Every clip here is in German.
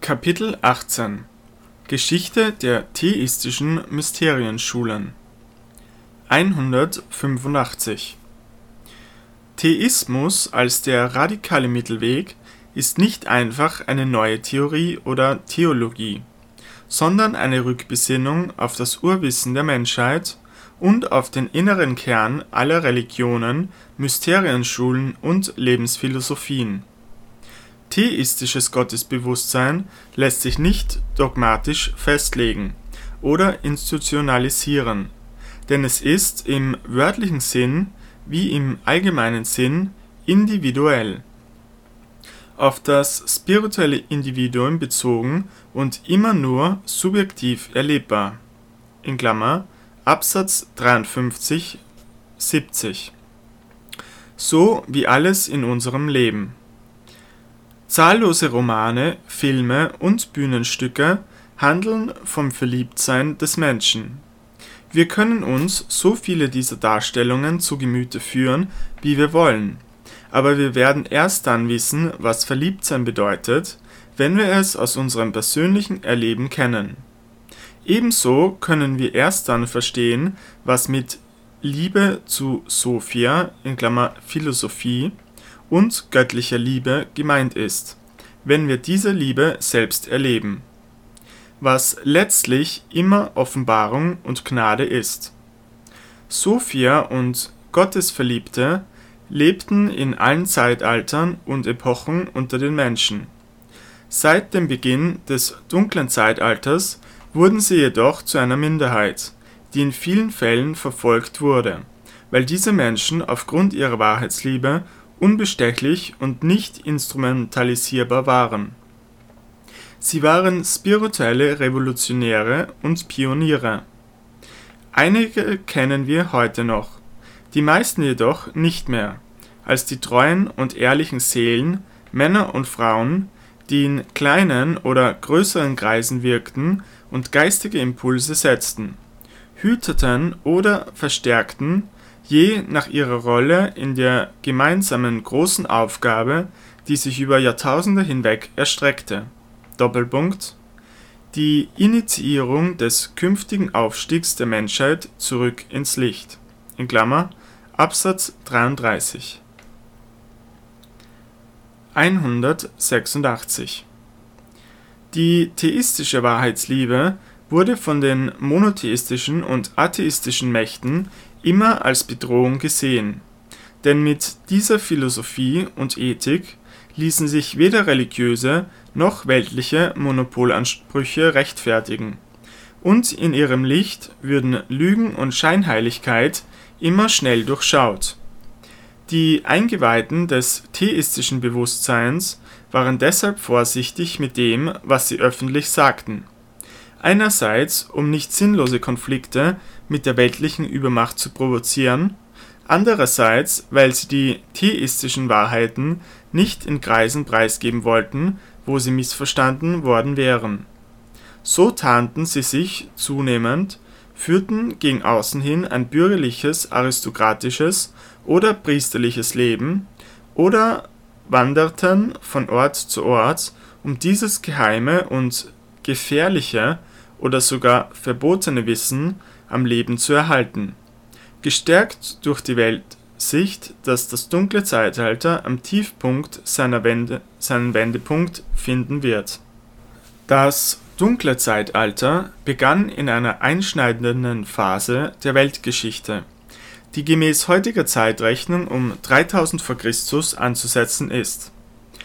Kapitel 18 Geschichte der theistischen Mysterienschulen 185 Theismus als der radikale Mittelweg ist nicht einfach eine neue Theorie oder Theologie, sondern eine Rückbesinnung auf das Urwissen der Menschheit und auf den inneren Kern aller Religionen, Mysterienschulen und Lebensphilosophien. Theistisches Gottesbewusstsein lässt sich nicht dogmatisch festlegen oder institutionalisieren, denn es ist im wörtlichen Sinn wie im allgemeinen Sinn individuell, auf das spirituelle Individuum bezogen und immer nur subjektiv erlebbar. In Klammer Absatz 53, 70. So wie alles in unserem Leben. Zahllose Romane, Filme und Bühnenstücke handeln vom Verliebtsein des Menschen. Wir können uns so viele dieser Darstellungen zu Gemüte führen, wie wir wollen, aber wir werden erst dann wissen, was Verliebtsein bedeutet, wenn wir es aus unserem persönlichen Erleben kennen. Ebenso können wir erst dann verstehen, was mit Liebe zu Sophia in Klammer (Philosophie) und göttlicher Liebe gemeint ist, wenn wir diese Liebe selbst erleben, was letztlich immer Offenbarung und Gnade ist. Sophia und Gottesverliebte lebten in allen Zeitaltern und Epochen unter den Menschen. Seit dem Beginn des dunklen Zeitalters wurden sie jedoch zu einer Minderheit, die in vielen Fällen verfolgt wurde, weil diese Menschen aufgrund ihrer Wahrheitsliebe unbestechlich und nicht instrumentalisierbar waren. Sie waren spirituelle Revolutionäre und Pioniere. Einige kennen wir heute noch, die meisten jedoch nicht mehr, als die treuen und ehrlichen Seelen, Männer und Frauen, die in kleinen oder größeren Kreisen wirkten und geistige Impulse setzten, hüteten oder verstärkten, je nach ihrer Rolle in der gemeinsamen großen Aufgabe, die sich über Jahrtausende hinweg erstreckte. Doppelpunkt. Die Initiierung des künftigen Aufstiegs der Menschheit zurück ins Licht. In Klammer Absatz 33. 186. Die theistische Wahrheitsliebe wurde von den monotheistischen und atheistischen Mächten immer als Bedrohung gesehen, denn mit dieser Philosophie und Ethik ließen sich weder religiöse noch weltliche Monopolansprüche rechtfertigen, und in ihrem Licht würden Lügen und Scheinheiligkeit immer schnell durchschaut. Die Eingeweihten des theistischen Bewusstseins waren deshalb vorsichtig mit dem, was sie öffentlich sagten. Einerseits, um nicht sinnlose Konflikte mit der weltlichen Übermacht zu provozieren, andererseits, weil sie die theistischen Wahrheiten nicht in Kreisen preisgeben wollten, wo sie missverstanden worden wären. So tarnten sie sich zunehmend, führten gegen außen hin ein bürgerliches, aristokratisches oder priesterliches Leben oder wanderten von Ort zu Ort, um dieses geheime und gefährliche oder sogar verbotene Wissen am Leben zu erhalten, gestärkt durch die Weltsicht, dass das dunkle Zeitalter am Tiefpunkt seinen Wendepunkt finden wird. Das dunkle Zeitalter begann in einer einschneidenden Phase der Weltgeschichte, die gemäß heutiger Zeitrechnung um 3000 v. Chr. anzusetzen ist.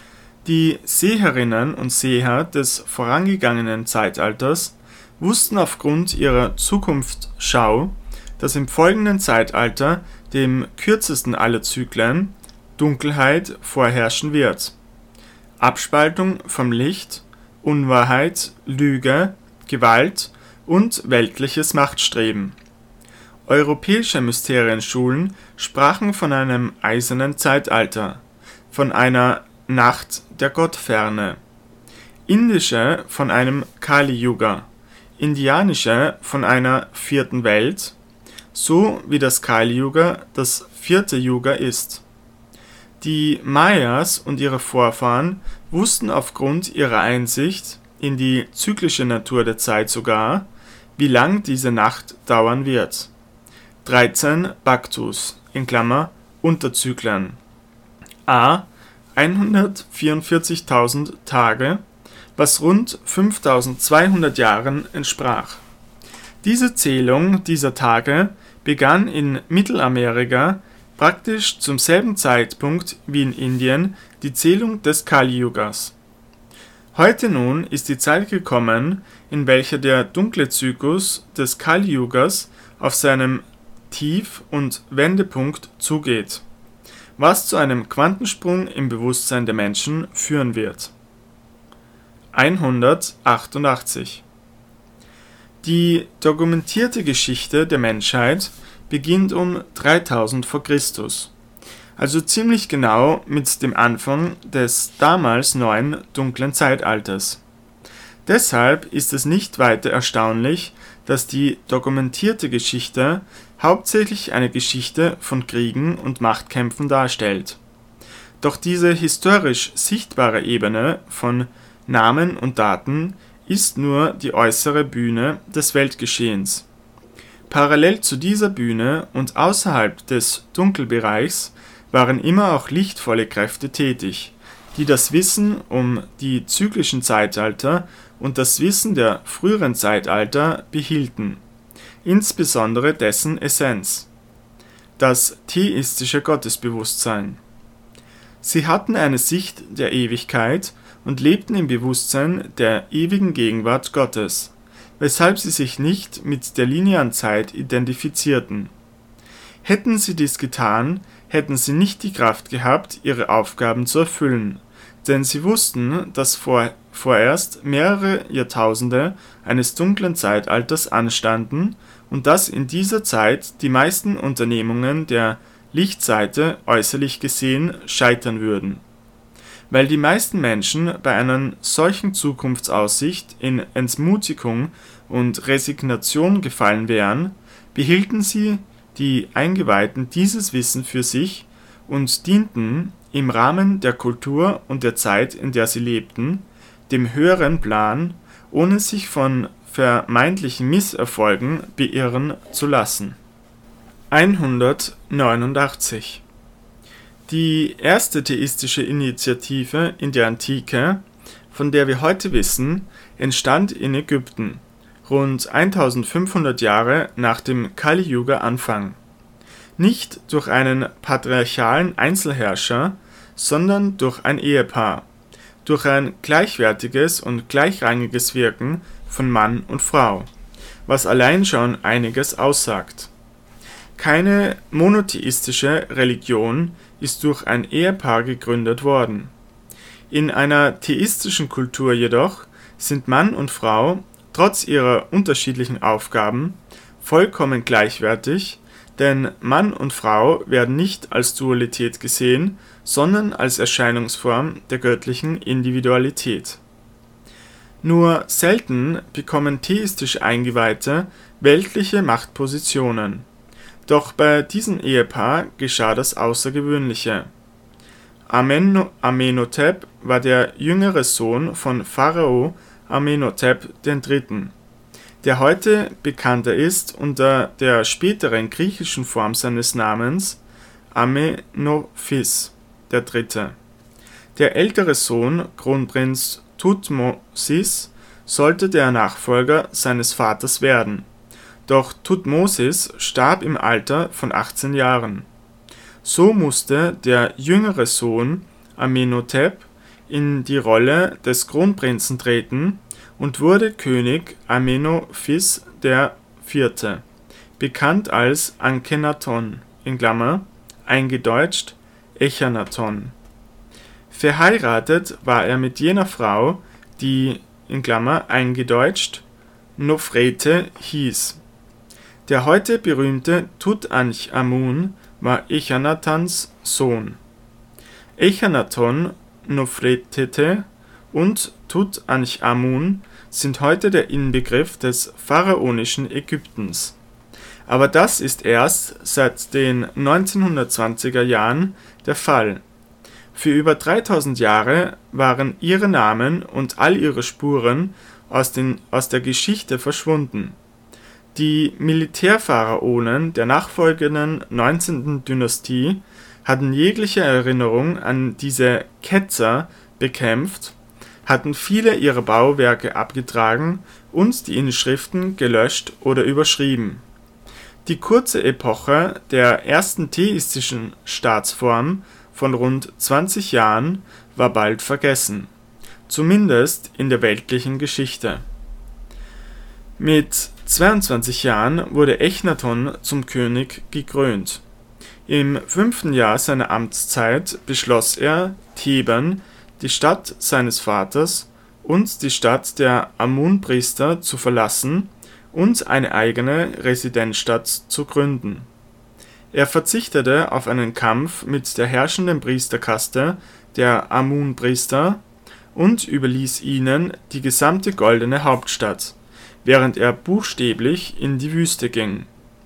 Die Seherinnen und Seher des vorangegangenen Zeitalters wussten aufgrund ihrer Zukunftsschau, dass im folgenden Zeitalter, dem kürzesten aller Zyklen, Dunkelheit vorherrschen wird. Abspaltung vom Licht, Unwahrheit, Lüge, Gewalt und weltliches Machtstreben. Europäische Mysterienschulen sprachen von einem eisernen Zeitalter, von einer Nacht der Gottferne, indische von einem Kali-Yuga, indianische von einer vierten Welt, so wie das Kali-Yuga das vierte Yuga ist. Die Mayas und ihre Vorfahren wussten aufgrund ihrer Einsicht in die zyklische Natur der Zeit sogar, wie lang diese Nacht dauern wird. 13 Baktus (Unterzyklen) a. 144.000 Tage, was rund 5.200 Jahren entsprach. Diese Zählung dieser Tage begann in Mittelamerika praktisch zum selben Zeitpunkt wie in Indien die Zählung des Kali-Yugas. Heute nun ist die Zeit gekommen, in welcher der dunkle Zyklus des Kali-Yugas auf seinem Tief- und Wendepunkt zugeht, was zu einem Quantensprung im Bewusstsein der Menschen führen wird. 188. Die dokumentierte Geschichte der Menschheit beginnt um 3000 v. Chr., also ziemlich genau mit dem Anfang des damals neuen dunklen Zeitalters. Deshalb ist es nicht weiter erstaunlich, dass die dokumentierte Geschichte hauptsächlich eine Geschichte von Kriegen und Machtkämpfen darstellt. Doch diese historisch sichtbare Ebene von Namen und Daten ist nur die äußere Bühne des Weltgeschehens. Parallel zu dieser Bühne und außerhalb des Dunkelbereichs waren immer auch lichtvolle Kräfte tätig, die das Wissen um die zyklischen Zeitalter und das Wissen der früheren Zeitalter behielten, insbesondere dessen Essenz, das theistische Gottesbewusstsein. Sie hatten eine Sicht der Ewigkeit und lebten im Bewusstsein der ewigen Gegenwart Gottes, weshalb sie sich nicht mit der linearen Zeit identifizierten. Hätten sie dies getan, hätten sie nicht die Kraft gehabt, ihre Aufgaben zu erfüllen, denn sie wussten, dass vorerst mehrere Jahrtausende eines dunklen Zeitalters anstanden und dass in dieser Zeit die meisten Unternehmungen der Lichtseite äußerlich gesehen scheitern würden. Weil die meisten Menschen bei einer solchen Zukunftsaussicht in Entmutigung und Resignation gefallen wären, behielten sie die Eingeweihten dieses Wissen für sich und dienten im Rahmen der Kultur und der Zeit, in der sie lebten, dem höheren Plan, ohne sich von vermeintlichen Misserfolgen beirren zu lassen. 189. Die erste theistische Initiative in der Antike, von der wir heute wissen, entstand in Ägypten, rund 1500 Jahre nach dem Kali-Yuga-Anfang. Nicht durch einen patriarchalen Einzelherrscher, sondern durch ein Ehepaar, durch ein gleichwertiges und gleichrangiges Wirken von Mann und Frau, was allein schon einiges aussagt. Keine monotheistische Religion ist durch ein Ehepaar gegründet worden. In einer theistischen Kultur jedoch sind Mann und Frau, trotz ihrer unterschiedlichen Aufgaben, vollkommen gleichwertig, denn Mann und Frau werden nicht als Dualität gesehen, sondern als Erscheinungsform der göttlichen Individualität. Nur selten bekommen theistisch Eingeweihte weltliche Machtpositionen. Doch bei diesem Ehepaar geschah das Außergewöhnliche. Amenhotep war der jüngere Sohn von Pharao Amenhotep III., der heute bekannter ist unter der späteren griechischen Form seines Namens Amenophis III. Der ältere Sohn, Kronprinz Thutmosis, sollte der Nachfolger seines Vaters werden. Doch Thutmosis starb im Alter von 18 Jahren. So musste der jüngere Sohn Amenhotep in die Rolle des Kronprinzen treten und wurde König Amenophis IV., bekannt als Akhenaton (eingedeutscht Echanaton). Verheiratet war er mit jener Frau, die (eingedeutscht Nofrete hieß. Der heute berühmte Tutanchamun war Echanatons Sohn. Echanaton, Nofretete und Tutanchamun sind heute der Inbegriff des pharaonischen Ägyptens. Aber das ist erst seit den 1920er Jahren der Fall. Für über 3000 Jahre waren ihre Namen und all ihre Spuren aus der Geschichte verschwunden. Die Militärpharaonen der nachfolgenden 19. Dynastie hatten jegliche Erinnerung an diese Ketzer bekämpft, hatten viele ihrer Bauwerke abgetragen und die Inschriften gelöscht oder überschrieben. Die kurze Epoche der ersten theistischen Staatsform von rund 20 Jahren war bald vergessen, zumindest in der weltlichen Geschichte. Mit 22 Jahren wurde Echnaton zum König gekrönt. Im 5. Jahr seiner Amtszeit beschloss er, Theben, die Stadt seines Vaters, und die Stadt der Amun-Priester zu verlassen und eine eigene Residenzstadt zu gründen. Er verzichtete auf einen Kampf mit der herrschenden Priesterkaste der Amun-Priester und überließ ihnen die gesamte goldene Hauptstadt, während er buchstäblich in die Wüste ging.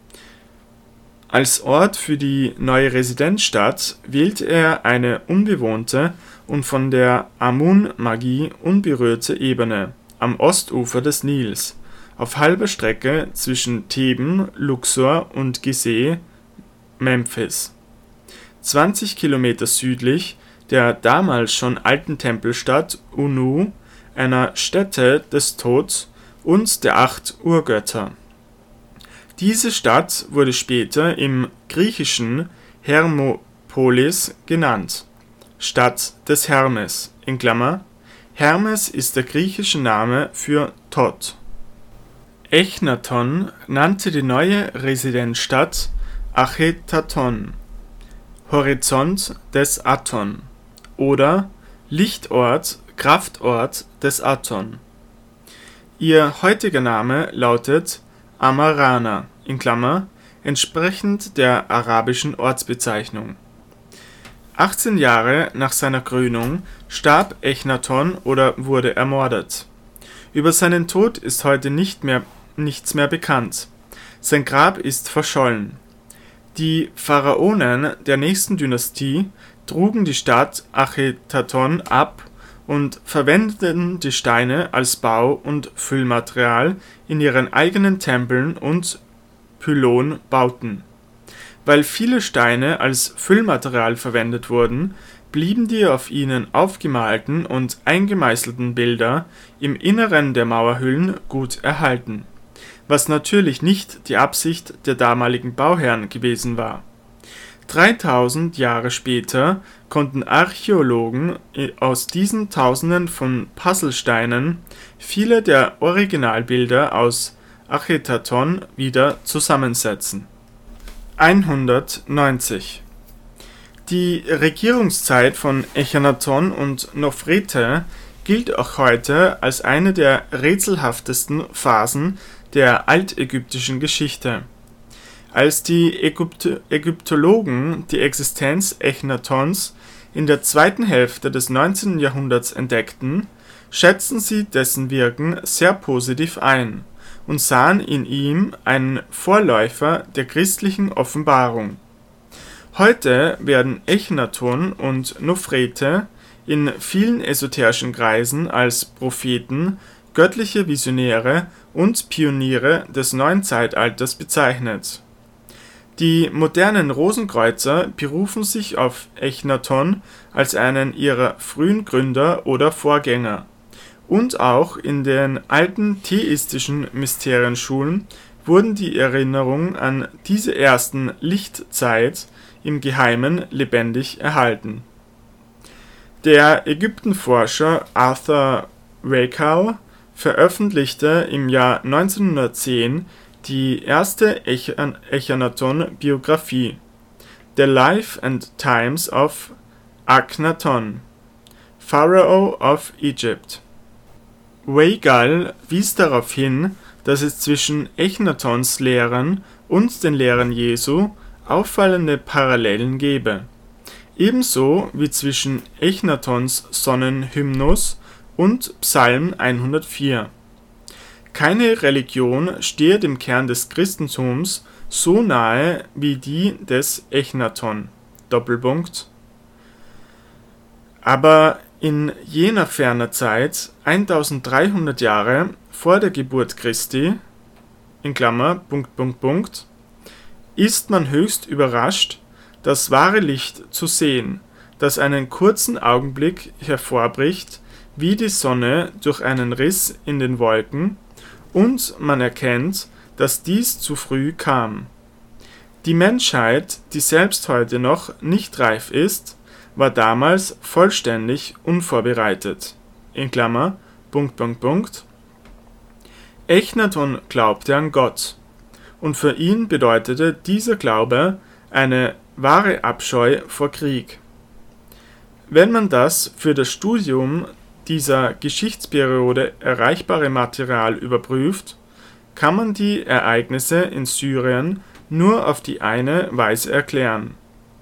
Als Ort für die neue Residenzstadt wählte er eine unbewohnte und von der Amun-Magie unberührte Ebene am Ostufer des Nils, auf halber Strecke zwischen Theben, Luxor und Gizeh, Memphis. 20 Kilometer südlich der damals schon alten Tempelstadt Unu, einer Stätte des Thoth und der 8 Urgötter. Diese Stadt wurde später im Griechischen Hermopolis genannt, Stadt des Hermes (Hermes ist der griechische Name für Thoth). Echnaton nannte die neue Residenzstadt Achetaton, Horizont des Aton oder Lichtort, Kraftort des Aton. Ihr heutiger Name lautet Amarna entsprechend der arabischen Ortsbezeichnung. 18 Jahre nach seiner Krönung starb Echnaton oder wurde ermordet. Über seinen Tod ist heute nichts mehr bekannt. Sein Grab ist verschollen. Die Pharaonen der nächsten Dynastie trugen die Stadt Achetaton ab und verwendeten die Steine als Bau- und Füllmaterial in ihren eigenen Tempeln und Pylonbauten. Weil viele Steine als Füllmaterial verwendet wurden, blieben die auf ihnen aufgemalten und eingemeißelten Bilder im Inneren der Mauerhüllen gut erhalten, was natürlich nicht die Absicht der damaligen Bauherren gewesen war. 3000 Jahre später konnten Archäologen aus diesen Tausenden von Puzzlesteinen viele der Originalbilder aus Achetaton wieder zusammensetzen. 190. Die Regierungszeit von Echnaton und Nofrete gilt auch heute als eine der rätselhaftesten Phasen der altägyptischen Geschichte. Als die Ägyptologen die Existenz Echnatons in der zweiten Hälfte des 19. Jahrhunderts entdeckten, schätzten sie dessen Wirken sehr positiv ein und sahen in ihm einen Vorläufer der christlichen Offenbarung. Heute werden Echnaton und Nofrete in vielen esoterischen Kreisen als Propheten, göttliche Visionäre und Pioniere des neuen Zeitalters bezeichnet. Die modernen Rosenkreuzer berufen sich auf Echnaton als einen ihrer frühen Gründer oder Vorgänger, und auch in den alten theistischen Mysterienschulen wurden die Erinnerungen an diese ersten Lichtzeit im Geheimen lebendig erhalten. Der Ägyptenforscher Arthur Wakow veröffentlichte im Jahr 1910 die erste Echnaton-Biographie, The Life and Times of Akhenaton, Pharaoh of Egypt. Wakow wies darauf hin, dass es zwischen Echnatons Lehren und den Lehren Jesu auffallende Parallelen gebe, ebenso wie zwischen Echnatons Sonnenhymnus und Psalm 104. Keine Religion stehe dem Kern des Christentums so nahe wie die des Echnaton. Aber in jener ferner Zeit, 1300 Jahre vor der Geburt Christi, in Klammer, ... ist man höchst überrascht, das wahre Licht zu sehen, das einen kurzen Augenblick hervorbricht, wie die Sonne durch einen Riss in den Wolken, und man erkennt, dass dies zu früh kam. Die Menschheit, die selbst heute noch nicht reif ist, war damals vollständig unvorbereitet. In Klammer, ... Echnaton glaubte an Gott, und für ihn bedeutete dieser Glaube eine wahre Abscheu vor Krieg. Wenn man das für das Studium dieser Geschichtsperiode erreichbare Material überprüft, kann man die Ereignisse in Syrien nur auf die eine Weise erklären.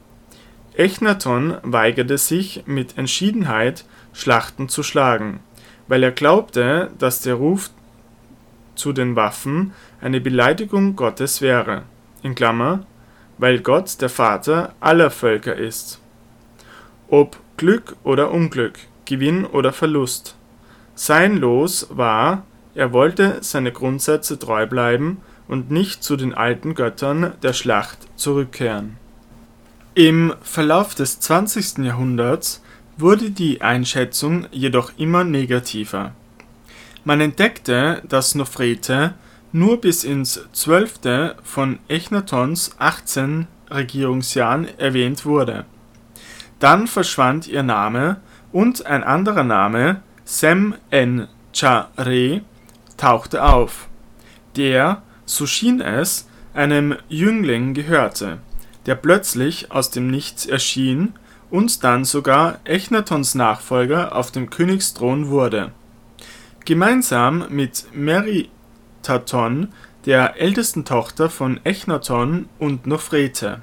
Echnaton weigerte sich mit Entschiedenheit, Schlachten zu schlagen, weil er glaubte, dass der Ruf zu den Waffen eine Beleidigung Gottes wäre, in Klammer, weil Gott der Vater aller Völker ist. Ob Glück oder Unglück, Gewinn oder Verlust. Sein Los war, er wollte seine Grundsätze treu bleiben und nicht zu den alten Göttern der Schlacht zurückkehren. Im Verlauf des 20. Jahrhunderts wurde die Einschätzung jedoch immer negativer. Man entdeckte, dass Nofrete nur bis ins 12. von Echnatons 18 Regierungsjahren erwähnt wurde. Dann verschwand ihr Name und ein anderer Name, Sem-en-cha-re, tauchte auf, der, so schien es, einem Jüngling gehörte, der plötzlich aus dem Nichts erschien und dann sogar Echnatons Nachfolger auf dem Königsthron wurde. Gemeinsam mit Meritaton, der ältesten Tochter von Echnaton und Nofrete.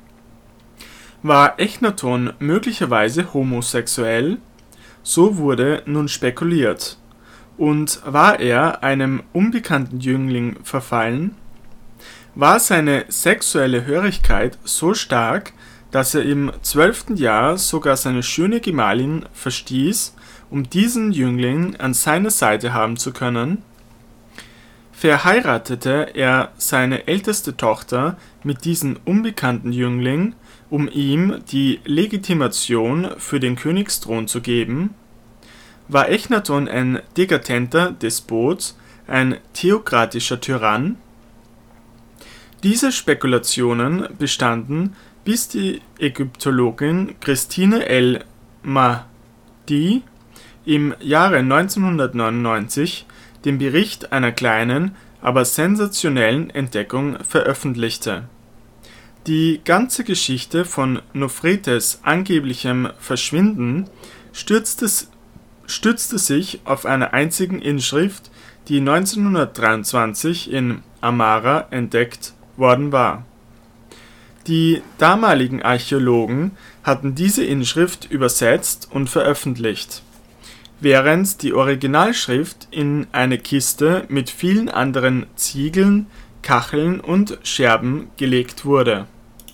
War Echnaton möglicherweise homosexuell? So wurde nun spekuliert. Und war er einem unbekannten Jüngling verfallen? War seine sexuelle Hörigkeit so stark, dass er im 12. Jahr sogar seine schöne Gemahlin verstieß, um diesen Jüngling an seiner Seite haben zu können? Verheiratete er seine älteste Tochter mit diesem unbekannten Jüngling, um ihm die Legitimation für den Königsthron zu geben? War Echnaton ein dekadenter Despot, ein theokratischer Tyrann? Diese Spekulationen bestanden, bis die Ägyptologin Christine el-Mahdi im Jahre 1999 den Bericht einer kleinen, aber sensationellen Entdeckung veröffentlichte. Die ganze Geschichte von Nofretes angeblichem Verschwinden stützte sich auf einer einzigen Inschrift, die 1923 in Amara entdeckt worden war. Die damaligen Archäologen hatten diese Inschrift übersetzt und veröffentlicht, während die Originalschrift in eine Kiste mit vielen anderen Ziegeln, Kacheln und Scherben gelegt wurde.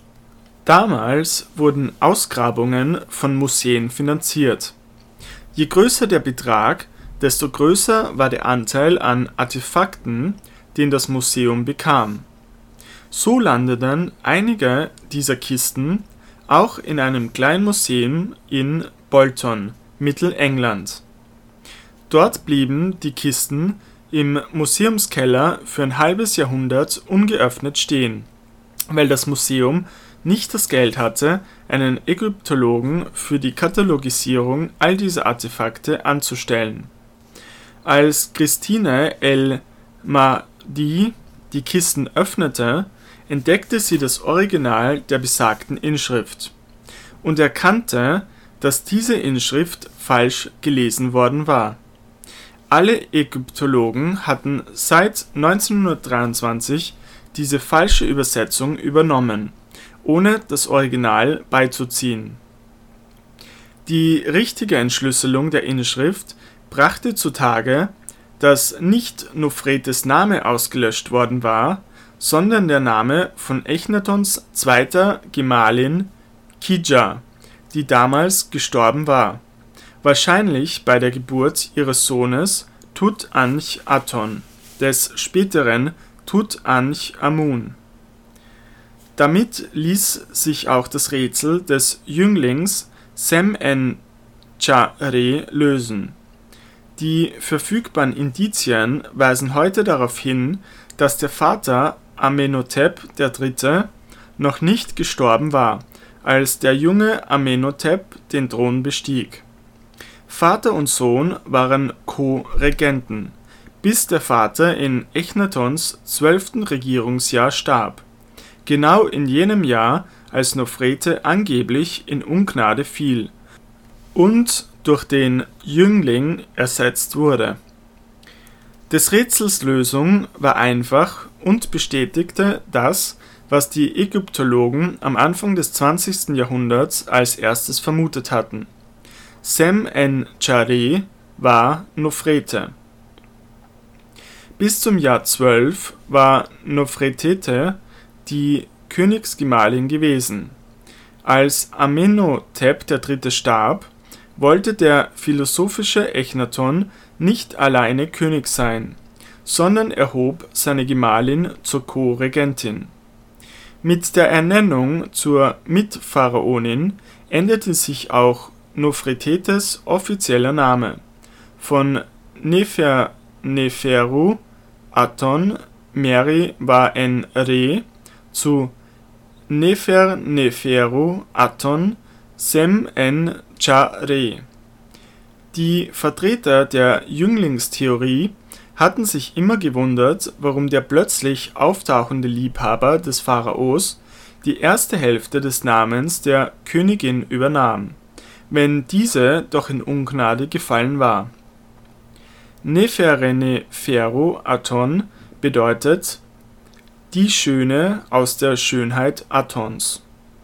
Damals wurden Ausgrabungen von Museen finanziert. Je größer der Betrag, desto größer war der Anteil an Artefakten, den das Museum bekam. So landeten einige dieser Kisten auch in einem kleinen Museum in Bolton, Mittelengland. Dort blieben die Kisten im Museumskeller für ein halbes Jahrhundert ungeöffnet stehen, weil das Museum nicht das Geld hatte, einen Ägyptologen für die Katalogisierung all dieser Artefakte anzustellen. Als Christine el-Mahdi die Kisten öffnete, entdeckte sie das Original der besagten Inschrift und erkannte, dass diese Inschrift falsch gelesen worden war. Alle Ägyptologen hatten seit 1923 diese falsche Übersetzung übernommen, ohne das Original beizuziehen. Die richtige Entschlüsselung der Inschrift brachte zutage, dass nicht Nofretes Name ausgelöscht worden war, sondern der Name von Echnatons zweiter Gemahlin Kidja, die damals gestorben war. wahrscheinlich bei der Geburt ihres Sohnes Tutanchaton, des späteren Tutanchamun. Damit ließ sich auch das Rätsel des Jünglings Semenchare lösen. Die verfügbaren Indizien weisen heute darauf hin, dass der Vater Amenhotep III. Noch nicht gestorben war, als der junge Amenhotep den Thron bestieg. Vater und Sohn waren Co-Regenten, bis der Vater in Echnatons 12. Regierungsjahr starb, genau in jenem Jahr, als Nofrete angeblich in Ungnade fiel und durch den Jüngling ersetzt wurde. Des Rätsels Lösung war einfach und bestätigte das, was die Ägyptologen am Anfang des 20. Jahrhunderts als erstes vermutet hatten. Semenchare war Nofrete. Bis zum Jahr 12 war Nofretete die Königsgemahlin gewesen. Als Amenhotep III. Starb, wollte der philosophische Echnaton nicht alleine König sein, sondern erhob seine Gemahlin zur Co-Regentin. Mit der Ernennung zur Mitpharaonin änderte sich auch Nofretetes offizieller Name von Neferneferu Aton Meri war en Re zu Neferneferu Aton Semenchare. Die Vertreter der Jünglingstheorie hatten sich immer gewundert, warum der plötzlich auftauchende Liebhaber des Pharaos die erste Hälfte des Namens der Königin übernahm, wenn diese doch in Ungnade gefallen war. Neferneferu Aton bedeutet die Schöne aus der Schönheit Atons.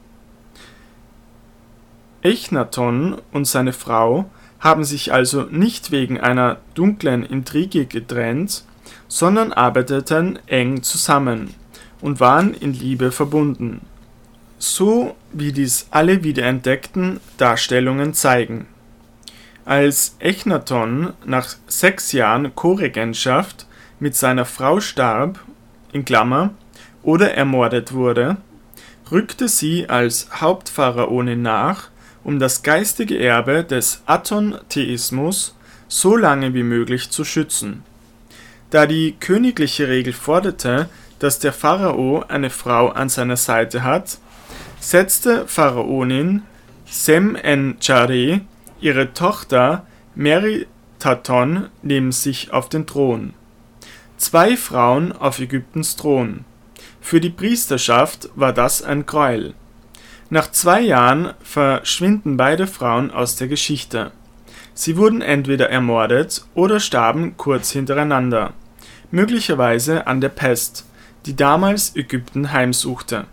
Echnaton und seine Frau haben sich also nicht wegen einer dunklen Intrige getrennt, sondern arbeiteten eng zusammen und waren in Liebe verbunden, so wie dies alle wiederentdeckten Darstellungen zeigen. Als Echnaton nach 6 Jahren Co-Regentschaft mit seiner Frau starb (oder ermordet wurde), rückte sie als Hauptpharaonin nach, um das geistige Erbe des Aton-Theismus so lange wie möglich zu schützen. Da die königliche Regel forderte, dass der Pharao eine Frau an seiner Seite hat, setzte Pharaonin Semenchare ihre Tochter Meritaton neben sich auf den Thron. 2 Frauen auf Ägyptens Thron. Für die Priesterschaft war das ein Gräuel. Nach 2 Jahren verschwinden beide Frauen aus der Geschichte. Sie wurden entweder ermordet oder starben kurz hintereinander, möglicherweise an der Pest, die damals Ägypten heimsuchte.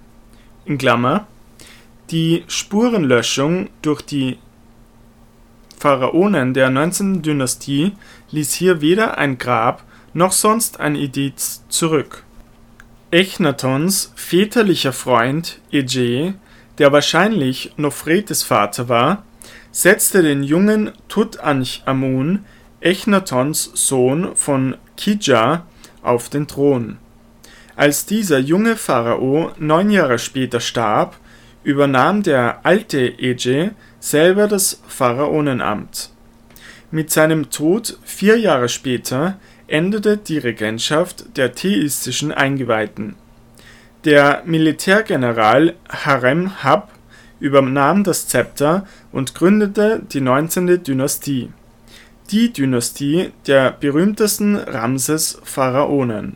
Die Spurenlöschung durch die Pharaonen der 19. Dynastie ließ hier weder ein Grab noch sonst ein Indiz zurück. Echnatons väterlicher Freund Ege, der wahrscheinlich Nofretes Vater war, setzte den jungen Tutanchamun, Echnatons Sohn von Kidja, auf den Thron. Als dieser junge Pharao 9 Jahre später starb, übernahm der alte Ege selber das Pharaonenamt. Mit seinem Tod 4 Jahre später endete die Regentschaft der theistischen Eingeweihten. Der Militärgeneral Harem-Hab übernahm das Zepter und gründete die 19. Dynastie, die Dynastie der berühmtesten Ramses-Pharaonen.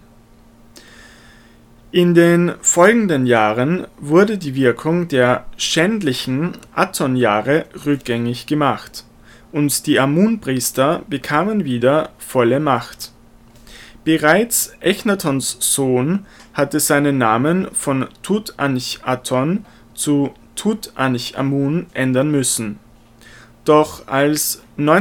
In den folgenden Jahren wurde die Wirkung der schändlichen Aton-Jahre rückgängig gemacht und die Amun-Priester bekamen wieder volle Macht. Bereits Echnatons Sohn hatte seinen Namen von Tutanchaton zu Tutanchamun ändern müssen. Doch als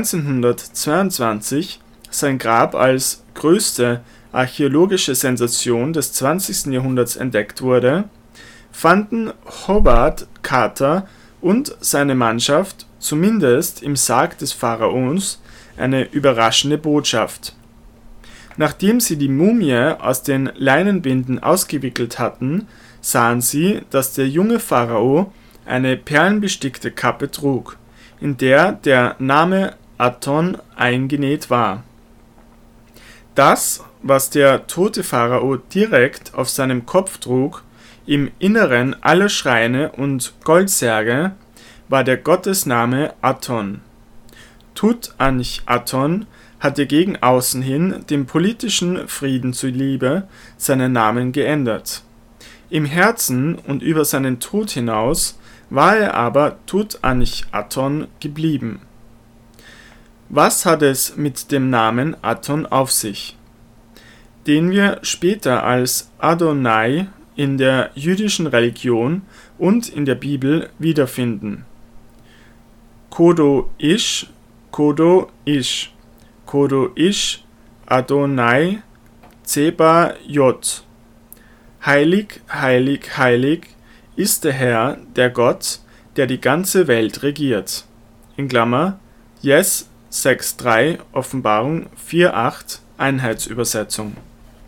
1922 sein Grab als größte archäologische Sensation des 20. Jahrhunderts entdeckt wurde, fanden Howard Carter und seine Mannschaft zumindest im Sarg des Pharaons, eine überraschende Botschaft. Nachdem sie die Mumie aus den Leinenbinden ausgewickelt hatten, sahen sie, dass der junge Pharao eine perlenbestickte Kappe trug, in der der Name Aton eingenäht war. Das, was der tote Pharao direkt auf seinem Kopf trug, im Inneren aller Schreine und Goldsärge, war der Gottesname Aton. Tutanchaton hatte gegen außen hin dem politischen Frieden zuliebe seinen Namen geändert. Im Herzen und über seinen Tod hinaus war er aber Tutanchaton geblieben. Was hat es mit dem Namen Aton auf sich, den wir später als Adonai in der jüdischen Religion und in der Bibel wiederfinden? Kodo Ish, Kodo Ish, Kodo Ish, Adonai, Zebajot. Heilig, heilig, heilig ist der Herr, der Gott, der die ganze Welt regiert. In Klammer, Jes 6,3, Offenbarung 4,8, Einheitsübersetzung.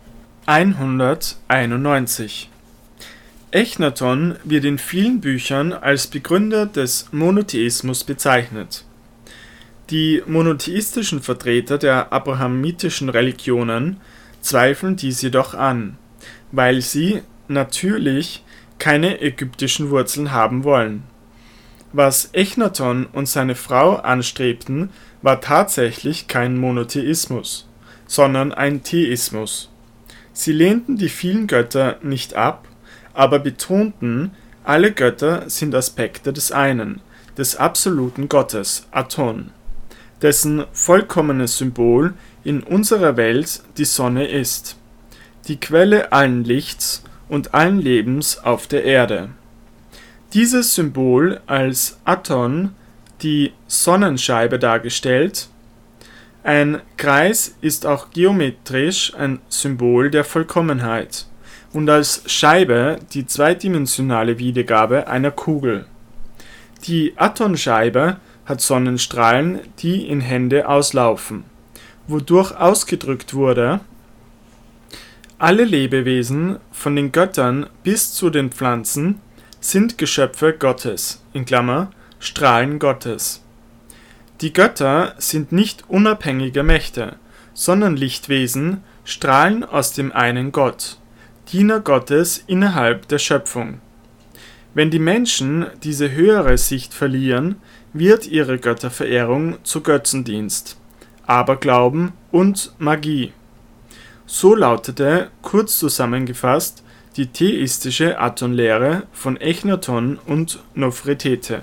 191. Echnaton wird in vielen Büchern als Begründer des Monotheismus bezeichnet. Die monotheistischen Vertreter der abrahamitischen Religionen zweifeln dies jedoch an, weil sie natürlich keine ägyptischen Wurzeln haben wollen. Was Echnaton und seine Frau anstrebten, war tatsächlich kein Monotheismus, sondern ein Theismus. Sie lehnten die vielen Götter nicht ab, aber betonten, alle Götter sind Aspekte des einen, des absoluten Gottes, Aton, dessen vollkommenes Symbol in unserer Welt die Sonne ist, die Quelle allen Lichts und allen Lebens auf der Erde. Dieses Symbol als Aton, die Sonnenscheibe dargestellt. Ein Kreis ist auch geometrisch ein Symbol der Vollkommenheit und als Scheibe die zweidimensionale Wiedergabe einer Kugel. Die Atonscheibe hat Sonnenstrahlen, die in Hände auslaufen, wodurch ausgedrückt wurde: Alle Lebewesen, von den Göttern bis zu den Pflanzen, sind Geschöpfe Gottes, in Klammer, Strahlen Gottes. Die Götter sind nicht unabhängige Mächte, sondern Lichtwesen, Strahlen aus dem einen Gott, Diener Gottes innerhalb der Schöpfung. Wenn die Menschen diese höhere Sicht verlieren, wird ihre Götterverehrung zu Götzendienst, Aberglauben und Magie. So lautete, kurz zusammengefasst, die theistische Atonlehre von Echnaton und Nofretete.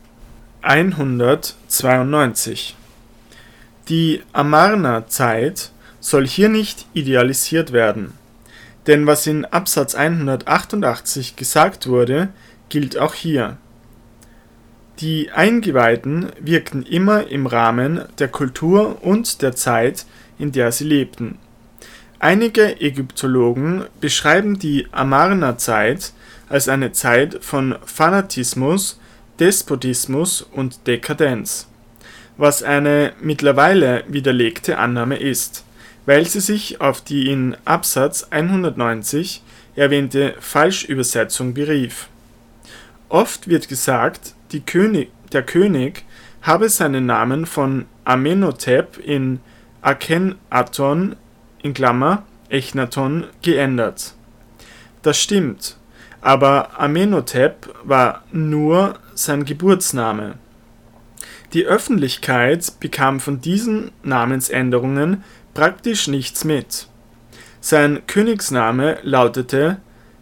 192. Die Amarna-Zeit soll hier nicht idealisiert werden, denn was in Absatz 188 gesagt wurde, gilt auch hier. Die Eingeweihten wirkten immer im Rahmen der Kultur und der Zeit, in der sie lebten. Einige Ägyptologen beschreiben die Amarna-Zeit als eine Zeit von Fanatismus, Despotismus und Dekadenz, was eine mittlerweile widerlegte Annahme ist, weil sie sich auf die in Absatz 190 erwähnte Falschübersetzung berief. Oft wird gesagt, der König habe seinen Namen von Amenhotep in Akhenaton in Klammer Echnaton geändert. Das stimmt, aber Amenhotep war nur sein Geburtsname. Die Öffentlichkeit bekam von diesen Namensänderungen praktisch nichts mit. Sein Königsname lautete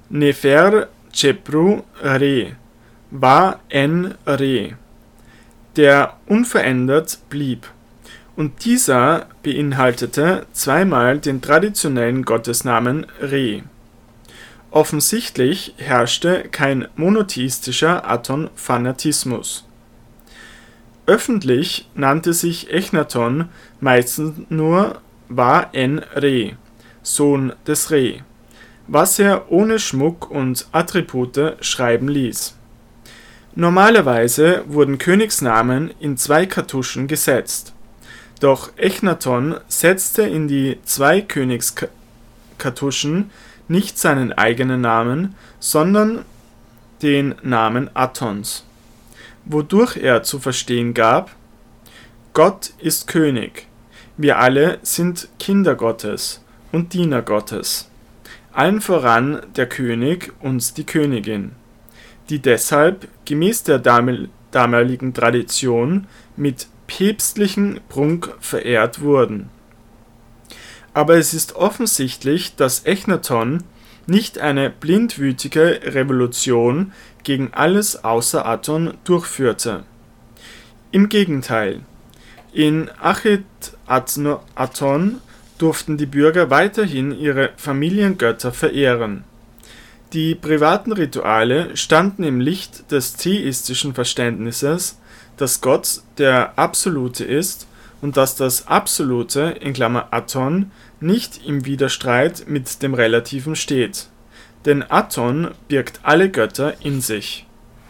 Nefer-Chepru-Re, Wa-En-Re, der unverändert blieb, und dieser beinhaltete zweimal den traditionellen Gottesnamen Re. Offensichtlich herrschte kein monotheistischer Aton-Fanatismus. Öffentlich nannte sich Echnaton meistens nur Wa-En-Re, Sohn des Re, was er ohne Schmuck und Attribute schreiben ließ. Normalerweise wurden Königsnamen in 2 Kartuschen gesetzt, doch Echnaton setzte in die 2 Königskartuschen nicht seinen eigenen Namen, sondern den Namen Attons, wodurch er zu verstehen gab: Gott ist König, wir alle sind Kinder Gottes und Diener Gottes, allen voran der König und die Königin, die deshalb gemäß der damaligen Tradition mit päpstlichem Prunk verehrt wurden. Aber es ist offensichtlich, dass Echnaton nicht eine blindwütige Revolution gegen alles außer Aton durchführte. Im Gegenteil, in Achenaton durften die Bürger weiterhin ihre Familiengötter verehren. Die privaten Rituale standen im Licht des theistischen Verständnisses, dass Gott der Absolute ist und dass das Absolute (Aton) nicht im Widerstreit mit dem Relativen steht, denn Aton birgt alle Götter in sich.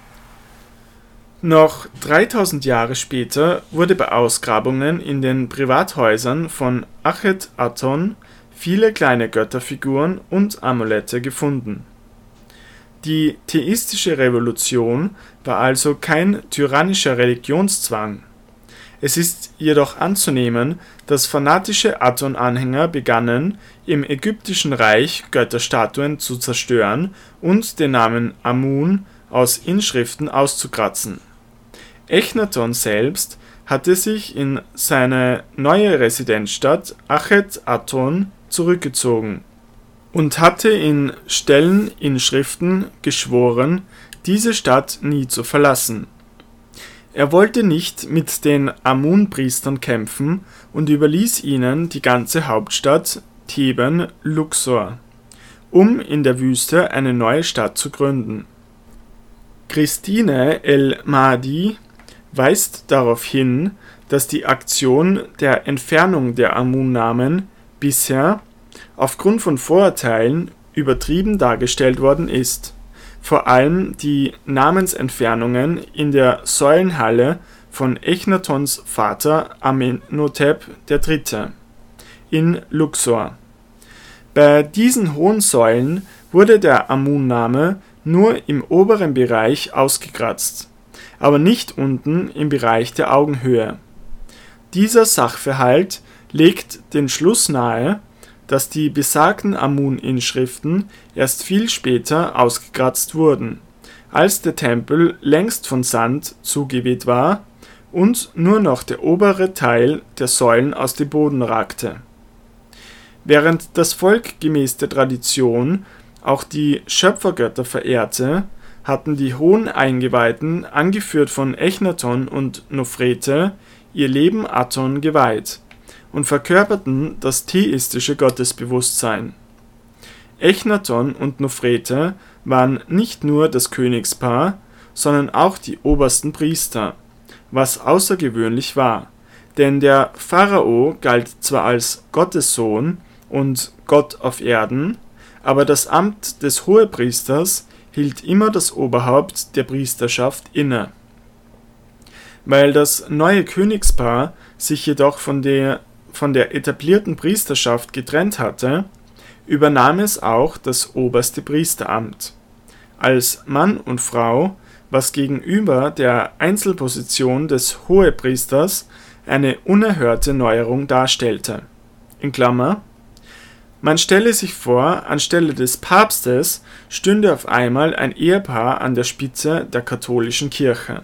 Noch 3000 Jahre später wurde bei Ausgrabungen in den Privathäusern von Achenaton viele kleine Götterfiguren und Amulette gefunden. Die theistische Revolution war also kein tyrannischer Religionszwang. Es ist jedoch anzunehmen, dass fanatische Aton-Anhänger begannen, im ägyptischen Reich Götterstatuen zu zerstören und den Namen Amun aus Inschriften auszukratzen. Echnaton selbst hatte sich in seine neue Residenzstadt Achenaton zurückgezogen und hatte in Stelleninschriften geschworen, diese Stadt nie zu verlassen. Er wollte nicht mit den Amun-Priestern kämpfen und überließ ihnen die ganze Hauptstadt Theben Luxor, um in der Wüste eine neue Stadt zu gründen. Christine el-Mahdi weist darauf hin, dass die Aktion der Entfernung der Amun-Namen bisher aufgrund von Vorurteilen übertrieben dargestellt worden ist, vor allem die Namensentfernungen in der Säulenhalle von Echnatons Vater Amenhotep III. In Luxor. Bei diesen hohen Säulen wurde der Amun-Name nur im oberen Bereich ausgekratzt, aber nicht unten im Bereich der Augenhöhe. Dieser Sachverhalt legt den Schluss nahe, dass die besagten Amun-Inschriften erst viel später ausgekratzt wurden, als der Tempel längst von Sand zugeweht war und nur noch der obere Teil der Säulen aus dem Boden ragte. Während das Volk gemäß der Tradition auch die Schöpfergötter verehrte, hatten die hohen Eingeweihten, angeführt von Echnaton und Nofrete, ihr Leben Aton geweiht und verkörperten das theistische Gottesbewusstsein. Echnaton und Nofrete waren nicht nur das Königspaar, sondern auch die obersten Priester, was außergewöhnlich war, denn der Pharao galt zwar als Gottessohn und Gott auf Erden, aber das Amt des Hohepriesters hielt immer das Oberhaupt der Priesterschaft inne. Weil das neue Königspaar sich jedoch von der etablierten Priesterschaft getrennt hatte, übernahm es auch das oberste Priesteramt als Mann und Frau, was gegenüber der Einzelposition des Hohepriesters eine unerhörte Neuerung darstellte. In Klammer: Man stelle sich vor, anstelle des Papstes stünde auf einmal ein Ehepaar an der Spitze der katholischen Kirche.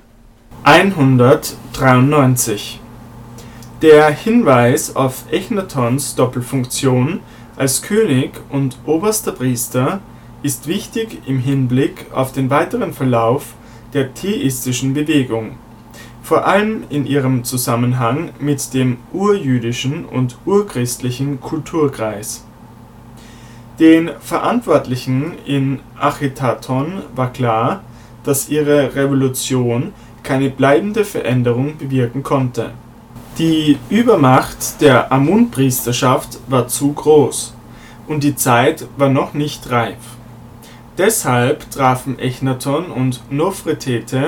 193. Der Hinweis auf Echnatons Doppelfunktion als König und oberster Priester ist wichtig im Hinblick auf den weiteren Verlauf der theistischen Bewegung, vor allem in ihrem Zusammenhang mit dem urjüdischen und urchristlichen Kulturkreis. Den Verantwortlichen in Achenaton war klar, dass ihre Revolution keine bleibende Veränderung bewirken konnte. Die Übermacht der Amun-Priesterschaft war zu groß und die Zeit war noch nicht reif. Deshalb trafen Echnaton und Nofretete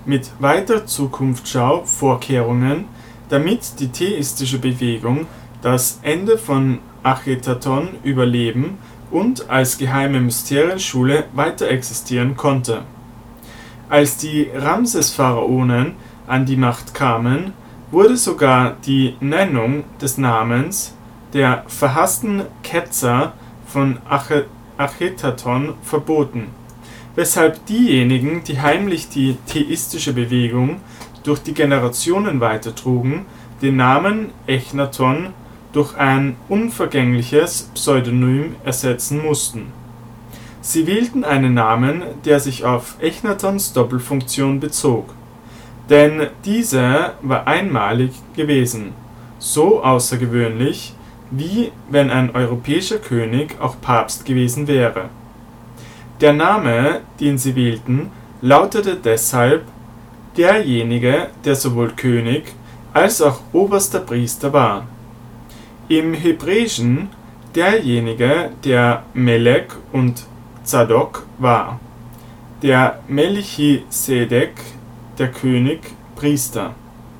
mit weiter Zukunftsschau Vorkehrungen, damit die theistische Bewegung das Ende von Achetatton überleben und als geheime Mysterienschule weiter existieren konnte. Als die Ramses-Pharaonen an die Macht kamen, wurde sogar die Nennung des Namens der verhassten Ketzer von Achetatton verboten, weshalb diejenigen, die heimlich die theistische Bewegung durch die Generationen weitertrugen, den Namen Echnaton durch ein unvergängliches Pseudonym ersetzen mussten. Sie wählten einen Namen, der sich auf Echnatons Doppelfunktion bezog, denn diese war einmalig gewesen, so außergewöhnlich, wie wenn ein europäischer König auch Papst gewesen wäre. Der Name, den sie wählten, lautete deshalb derjenige, der sowohl König als auch oberster Priester war. Im Hebräischen derjenige, der Melek und Zadok war, der Melchisedek, der König, Priester.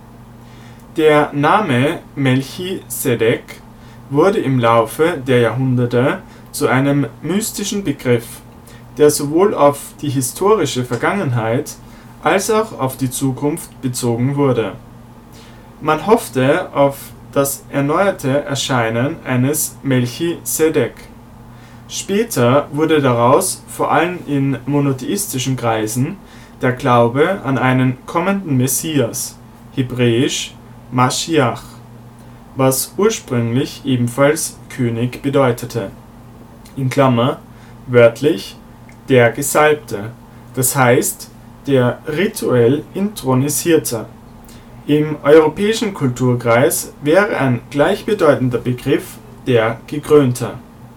Der Name Melchisedek wurde im Laufe der Jahrhunderte zu einem mystischen Begriff, der sowohl auf die historische Vergangenheit als auch auf die Zukunft bezogen wurde. Man hoffte auf das erneuerte Erscheinen eines Melchisedek. Später wurde daraus, vor allem in monotheistischen Kreisen, der Glaube an einen kommenden Messias, hebräisch Maschiach, was ursprünglich ebenfalls König bedeutete, in Klammer, wörtlich der Gesalbte, das heißt der rituell Intronisierte. Im europäischen Kulturkreis wäre ein gleichbedeutender Begriff der Gekrönte.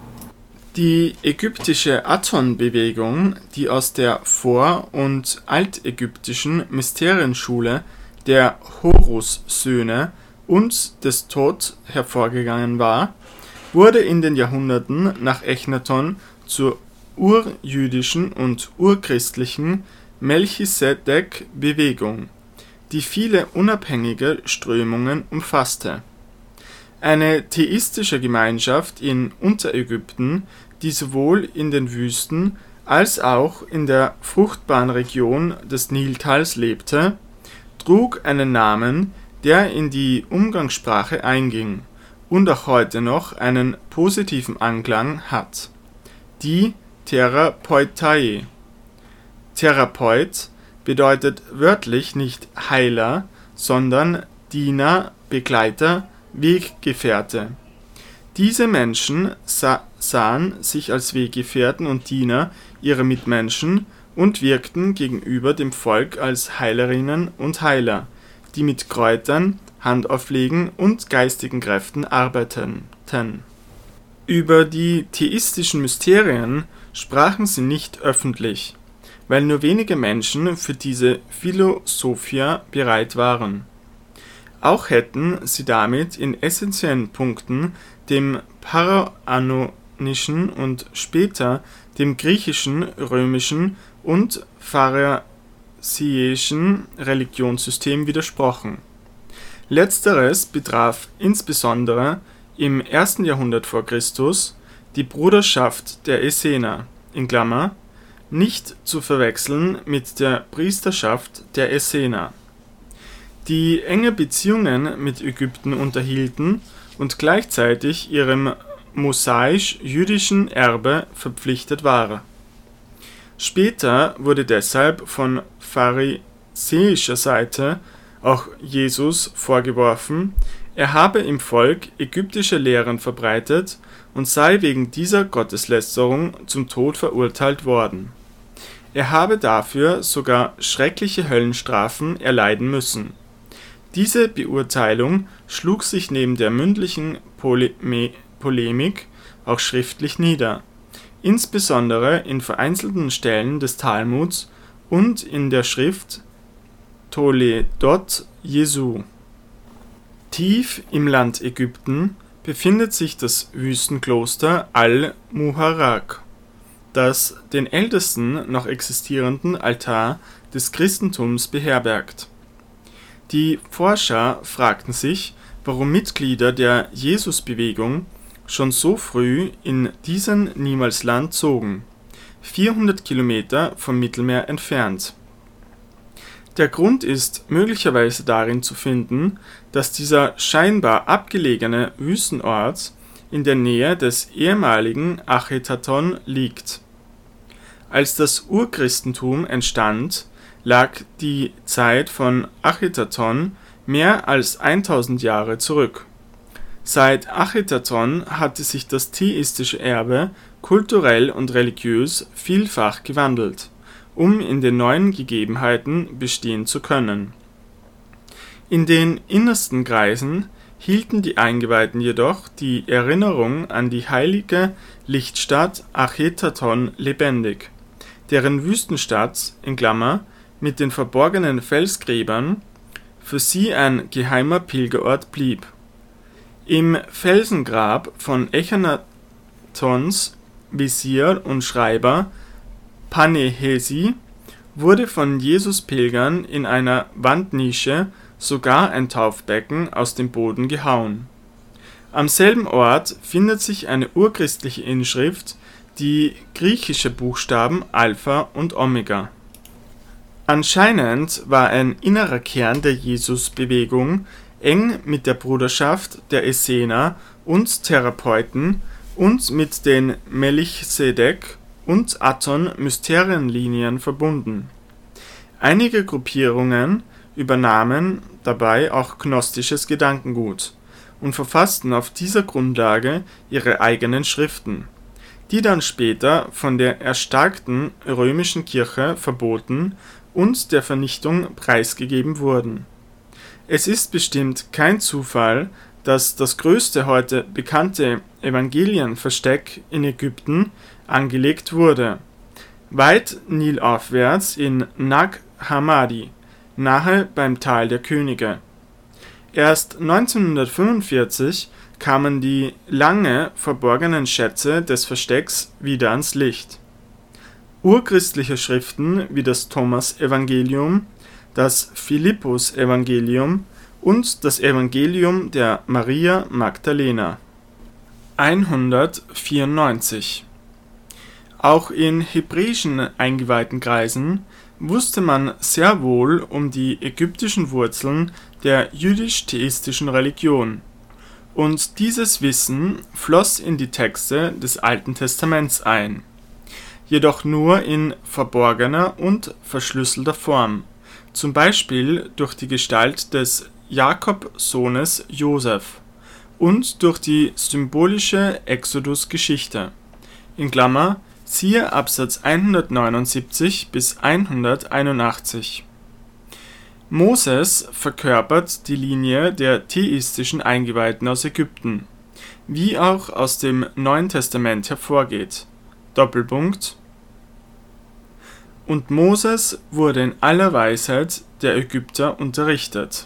Die ägyptische Aton-Bewegung, die aus der vor- und altägyptischen Mysterienschule der Horus-Söhne und des Thoth hervorgegangen war, wurde in den Jahrhunderten nach Echnaton zur urjüdischen und urchristlichen Melchisedek-Bewegung, die viele unabhängige Strömungen umfasste. Eine theistische Gemeinschaft in Unterägypten, die sowohl in den Wüsten als auch in der fruchtbaren Region des Niltals lebte, trug einen Namen, der in die Umgangssprache einging und auch heute noch einen positiven Anklang hat: die Therapeutae. Therapeut bedeutet wörtlich nicht Heiler, sondern Diener, Begleiter, Weggefährte. Diese Menschen sahen sich als Weggefährten und Diener ihrer Mitmenschen und wirkten gegenüber dem Volk als Heilerinnen und Heiler, die mit Kräutern, Handauflegen und geistigen Kräften arbeiteten. Über die theistischen Mysterien sprachen sie nicht öffentlich, weil nur wenige Menschen für diese Philosophia bereit waren. Auch hätten sie damit in essentiellen Punkten dem pharaonischen und später dem griechischen, römischen und pharisäischen Religionssystem widersprochen. Letzteres betraf insbesondere im 1. Jahrhundert v. Chr. die Bruderschaft der Essener, in Klammer, nicht zu verwechseln mit der Priesterschaft der Essener, die enge Beziehungen mit Ägypten unterhielten und gleichzeitig ihrem mosaisch-jüdischen Erbe verpflichtet war. Später wurde deshalb von pharisäischer Seite auch Jesus vorgeworfen, er habe im Volk ägyptische Lehren verbreitet und sei wegen dieser Gotteslästerung zum Tod verurteilt worden. Er habe dafür sogar schreckliche Höllenstrafen erleiden müssen. Diese Beurteilung schlug sich neben der mündlichen Polemik auch schriftlich nieder, insbesondere in vereinzelten Stellen des Talmuds und in der Schrift Toledot Jesu. Tief im Land Ägypten befindet sich das Wüstenkloster Al-Muharraq, das den ältesten noch existierenden Altar des Christentums beherbergt. Die Forscher fragten sich, warum Mitglieder der Jesusbewegung schon so früh in diesen Niemalsland zogen, 400 Kilometer vom Mittelmeer entfernt. Der Grund ist möglicherweise darin zu finden, dass dieser scheinbar abgelegene Wüstenort in der Nähe des ehemaligen Achetaton liegt. Als das Urchristentum entstand, lag die Zeit von Achetaton mehr als 1000 Jahre zurück. Seit Achetaton hatte sich das theistische Erbe kulturell und religiös vielfach gewandelt, um in den neuen Gegebenheiten bestehen zu können. In den innersten Kreisen hielten die Eingeweihten jedoch die Erinnerung an die heilige Lichtstadt Achetaton lebendig, deren Wüstenstadt (mit den verborgenen Felsgräbern) für sie ein geheimer Pilgerort blieb. Im Felsengrab von Echnatons Wesir und Schreiber Panehesi wurde von Jesus-Pilgern in einer Wandnische sogar ein Taufbecken aus dem Boden gehauen. Am selben Ort findet sich eine urchristliche Inschrift, die griechische Buchstaben Alpha und Omega. Anscheinend war ein innerer Kern der Jesus-Bewegung eng mit der Bruderschaft der Essener und Therapeuten und mit den Melchisedek- und Aton-Mysterienlinien verbunden. Einige Gruppierungen übernahmen dabei auch gnostisches Gedankengut und verfassten auf dieser Grundlage ihre eigenen Schriften, die dann später von der erstarkten römischen Kirche verboten und der Vernichtung preisgegeben wurden. Es ist bestimmt kein Zufall, dass das größte heute bekannte Evangelienversteck in Ägypten angelegt wurde, weit nilaufwärts in Nag Hammadi, nahe beim Tal der Könige. Erst 1945 kamen die lange verborgenen Schätze des Verstecks wieder ans Licht. Urchristliche Schriften wie das Thomas-Evangelium, das Philippus-Evangelium und das Evangelium der Maria Magdalena. 194. Auch in hebräischen eingeweihten Kreisen wusste man sehr wohl um die ägyptischen Wurzeln der jüdisch-theistischen Religion, und dieses Wissen floss in die Texte des Alten Testaments ein, jedoch nur in verborgener und verschlüsselter Form, zum Beispiel durch die Gestalt des Jakob-Sohnes Josef und durch die symbolische Exodus-Geschichte (siehe Absatz 179 bis 181). Moses verkörpert die Linie der theistischen Eingeweihten aus Ägypten, wie auch aus dem Neuen Testament hervorgeht. Und Moses wurde in aller Weisheit der Ägypter unterrichtet.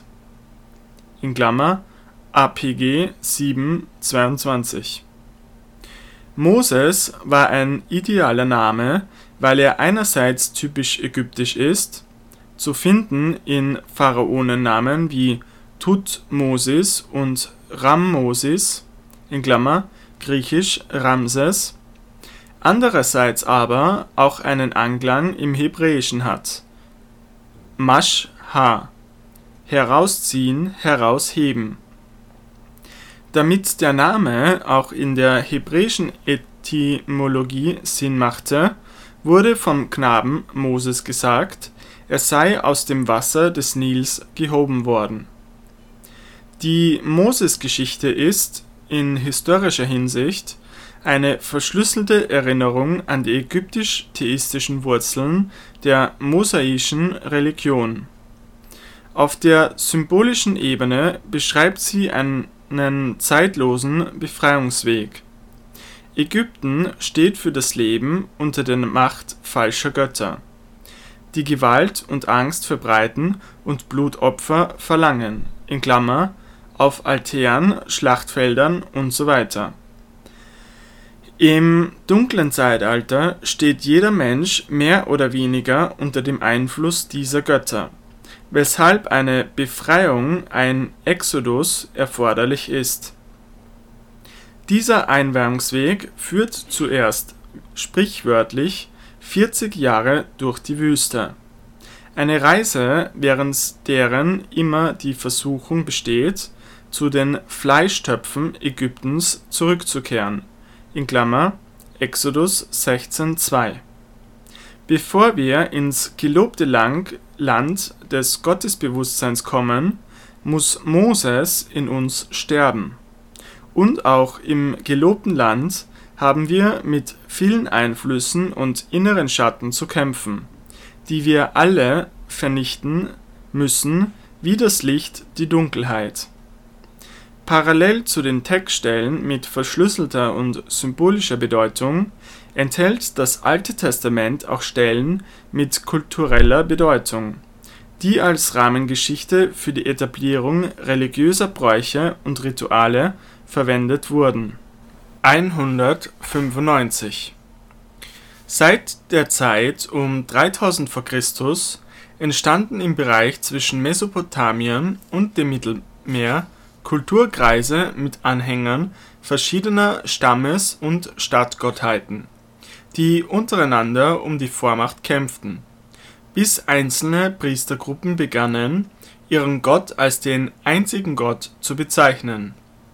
APG 7,22. Moses war ein idealer Name, weil er einerseits typisch ägyptisch ist, zu finden in Pharaonennamen wie Thutmosis und Rammosis (griechisch Ramses), andererseits aber auch einen Anklang im Hebräischen hat. Mash-ha, herausziehen, herausheben. Damit der Name auch in der hebräischen Etymologie Sinn machte, wurde vom Knaben Moses gesagt, er sei aus dem Wasser des Nils gehoben worden. Die Moses-Geschichte ist, in historischer Hinsicht, eine verschlüsselte Erinnerung an die ägyptisch-theistischen Wurzeln der mosaischen Religion. Auf der symbolischen Ebene beschreibt sie einen zeitlosen Befreiungsweg. Ägypten steht für das Leben unter der Macht falscher Götter, die Gewalt und Angst verbreiten und Blutopfer verlangen (auf Altären, Schlachtfeldern usw.). Im dunklen Zeitalter steht jeder Mensch mehr oder weniger unter dem Einfluss dieser Götter, weshalb eine Befreiung, ein Exodus, erforderlich ist. Dieser Einweihungsweg führt zuerst sprichwörtlich 40 Jahre durch die Wüste. Eine Reise, während deren immer die Versuchung besteht, zu den Fleischtöpfen Ägyptens zurückzukehren. Exodus 16,2. Bevor wir ins gelobte Land des Gottesbewusstseins kommen, muss Moses in uns sterben. Und auch im gelobten Land haben wir mit vielen Einflüssen und inneren Schatten zu kämpfen, die wir alle vernichten müssen, wie das Licht die Dunkelheit. Parallel zu den Textstellen mit verschlüsselter und symbolischer Bedeutung enthält das Alte Testament auch Stellen mit kultureller Bedeutung, die als Rahmengeschichte für die Etablierung religiöser Bräuche und Rituale verwendet wurden. 195. Seit der Zeit um 3000 v. Chr. entstanden im Bereich zwischen Mesopotamien und dem Mittelmeer Kulturkreise mit Anhängern verschiedener Stammes- und Stadtgottheiten, die untereinander um die Vormacht kämpften, bis einzelne Priestergruppen begannen, ihren Gott als den einzigen Gott zu bezeichnen.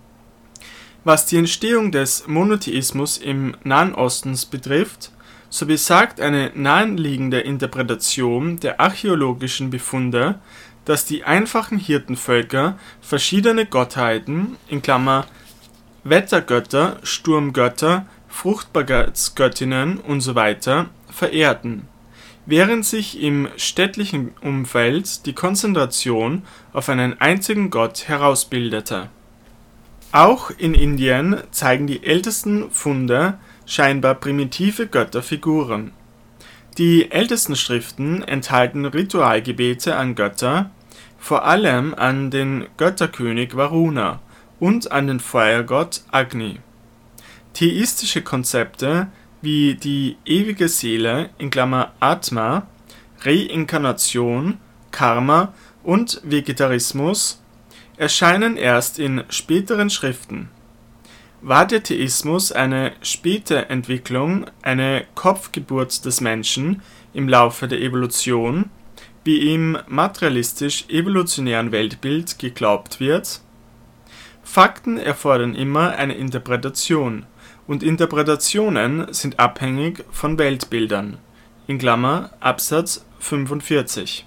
Was die Entstehung des Monotheismus im Nahen Osten betrifft, so besagt eine naheliegende Interpretation der archäologischen Befunde, dass die einfachen Hirtenvölker verschiedene Gottheiten (Wettergötter, Sturmgötter, Fruchtbarkeitsgöttinnen usw.) verehrten, während sich im städtlichen Umfeld die Konzentration auf einen einzigen Gott herausbildete. Auch in Indien zeigen die ältesten Funde scheinbar primitive Götterfiguren. Die ältesten Schriften enthalten Ritualgebete an Götter, vor allem an den Götterkönig Varuna und an den Feuergott Agni. Theistische Konzepte wie die ewige Seele (Atma), Reinkarnation, Karma und Vegetarismus erscheinen erst in späteren Schriften. War der Theismus eine späte Entwicklung, eine Kopfgeburt des Menschen im Laufe der Evolution, wie im materialistisch-evolutionären Weltbild geglaubt wird? Fakten erfordern immer eine Interpretation, und Interpretationen sind abhängig von Weltbildern. Absatz 45.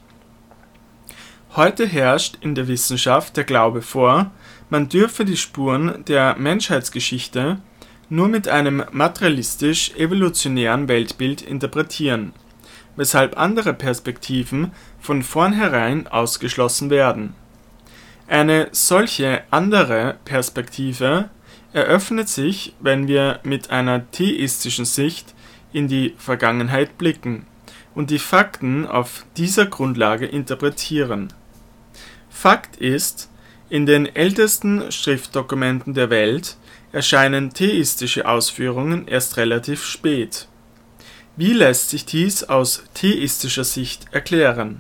Heute herrscht in der Wissenschaft der Glaube vor, man dürfe die Spuren der Menschheitsgeschichte nur mit einem materialistisch-evolutionären Weltbild interpretieren, weshalb andere Perspektiven von vornherein ausgeschlossen werden. Eine solche andere Perspektive eröffnet sich, wenn wir mit einer theistischen Sicht in die Vergangenheit blicken und die Fakten auf dieser Grundlage interpretieren. Fakt ist, in den ältesten Schriftdokumenten der Welt erscheinen theistische Ausführungen erst relativ spät. Wie lässt sich dies aus theistischer Sicht erklären?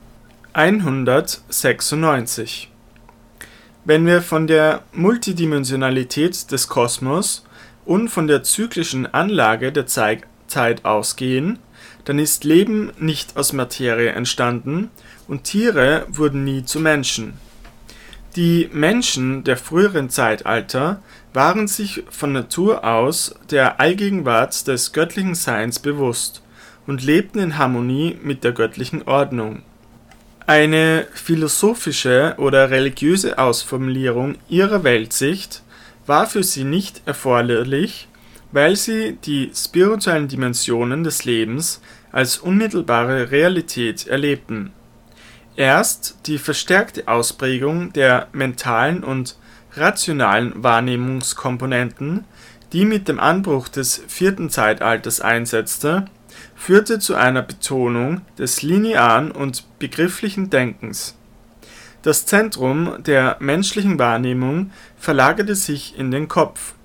196. Wenn wir von der Multidimensionalität des Kosmos und von der zyklischen Anlage der Zeit ausgehen, dann ist Leben nicht aus Materie entstanden und Tiere wurden nie zu Menschen. Die Menschen der früheren Zeitalter waren sich von Natur aus der Allgegenwart des göttlichen Seins bewusst und lebten in Harmonie mit der göttlichen Ordnung. Eine philosophische oder religiöse Ausformulierung ihrer Weltsicht war für sie nicht erforderlich, weil sie die spirituellen Dimensionen des Lebens als unmittelbare Realität erlebten. Erst die verstärkte Ausprägung der mentalen und rationalen Wahrnehmungskomponenten, die mit dem Anbruch des 4. Zeitalters einsetzte, führte zu einer Betonung des linearen und begrifflichen Denkens. Das Zentrum der menschlichen Wahrnehmung verlagerte sich in den Kopf,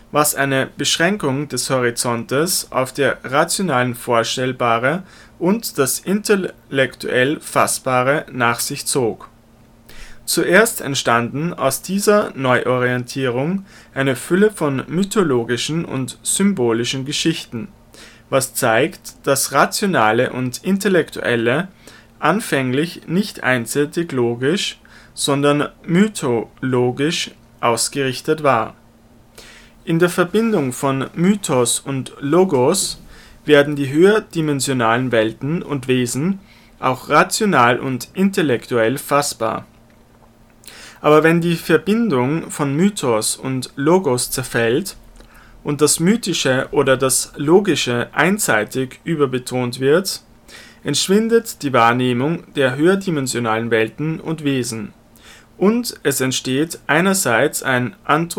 was eine Beschränkung des Horizontes auf das rational Vorstellbare und das intellektuell Fassbare nach sich zog. Zuerst entstanden aus dieser Neuorientierung eine Fülle von mythologischen und symbolischen Geschichten, was zeigt, dass Rationale und Intellektuelle anfänglich nicht einseitig logisch, sondern mythologisch ausgerichtet war. In der Verbindung von Mythos und Logos werden die höherdimensionalen Welten und Wesen auch rational und intellektuell fassbar. Aber wenn die Verbindung von Mythos und Logos zerfällt und das Mythische oder das Logische einseitig überbetont wird, entschwindet die Wahrnehmung der höherdimensionalen Welten und Wesen, und es entsteht einerseits ein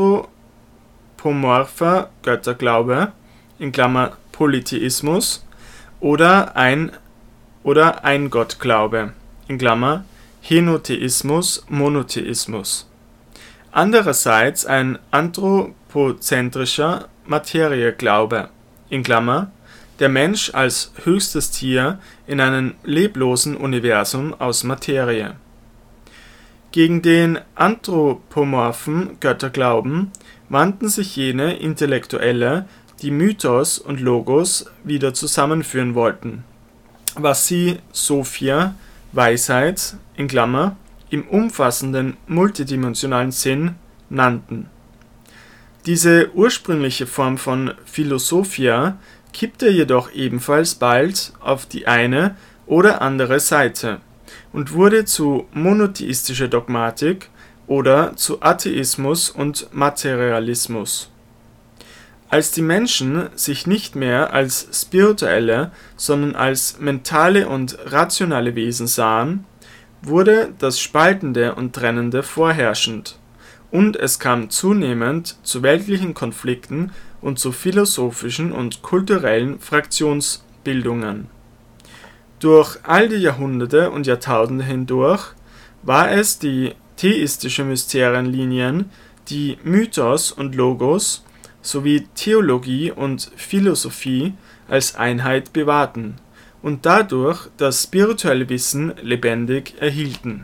anthropomorpher Götterglaube (Polytheismus) oder ein Gottglaube (Henotheismus, Monotheismus). Andererseits ein anthropozentrischer Materieglaube (der Mensch als höchstes Tier in einem leblosen Universum aus Materie). Gegen den anthropomorphen Götterglauben wandten sich jene Intellektuelle, die Mythos und Logos wieder zusammenführen wollten, was sie Sophia, Weisheit im umfassenden multidimensionalen Sinn nannten. Diese ursprüngliche Form von Philosophia kippte jedoch ebenfalls bald auf die eine oder andere Seite und wurde zu monotheistischer Dogmatik oder zu Atheismus und Materialismus. Als die Menschen sich nicht mehr als spirituelle, sondern als mentale und rationale Wesen sahen, wurde das Spaltende und Trennende vorherrschend, und es kam zunehmend zu weltlichen Konflikten und zu philosophischen und kulturellen Fraktionsbildungen. Durch all die Jahrhunderte und Jahrtausende hindurch war es die theistische Mysterienlinien, die Mythos und Logos sowie Theologie und Philosophie als Einheit bewahrten und dadurch das spirituelle Wissen lebendig erhielten.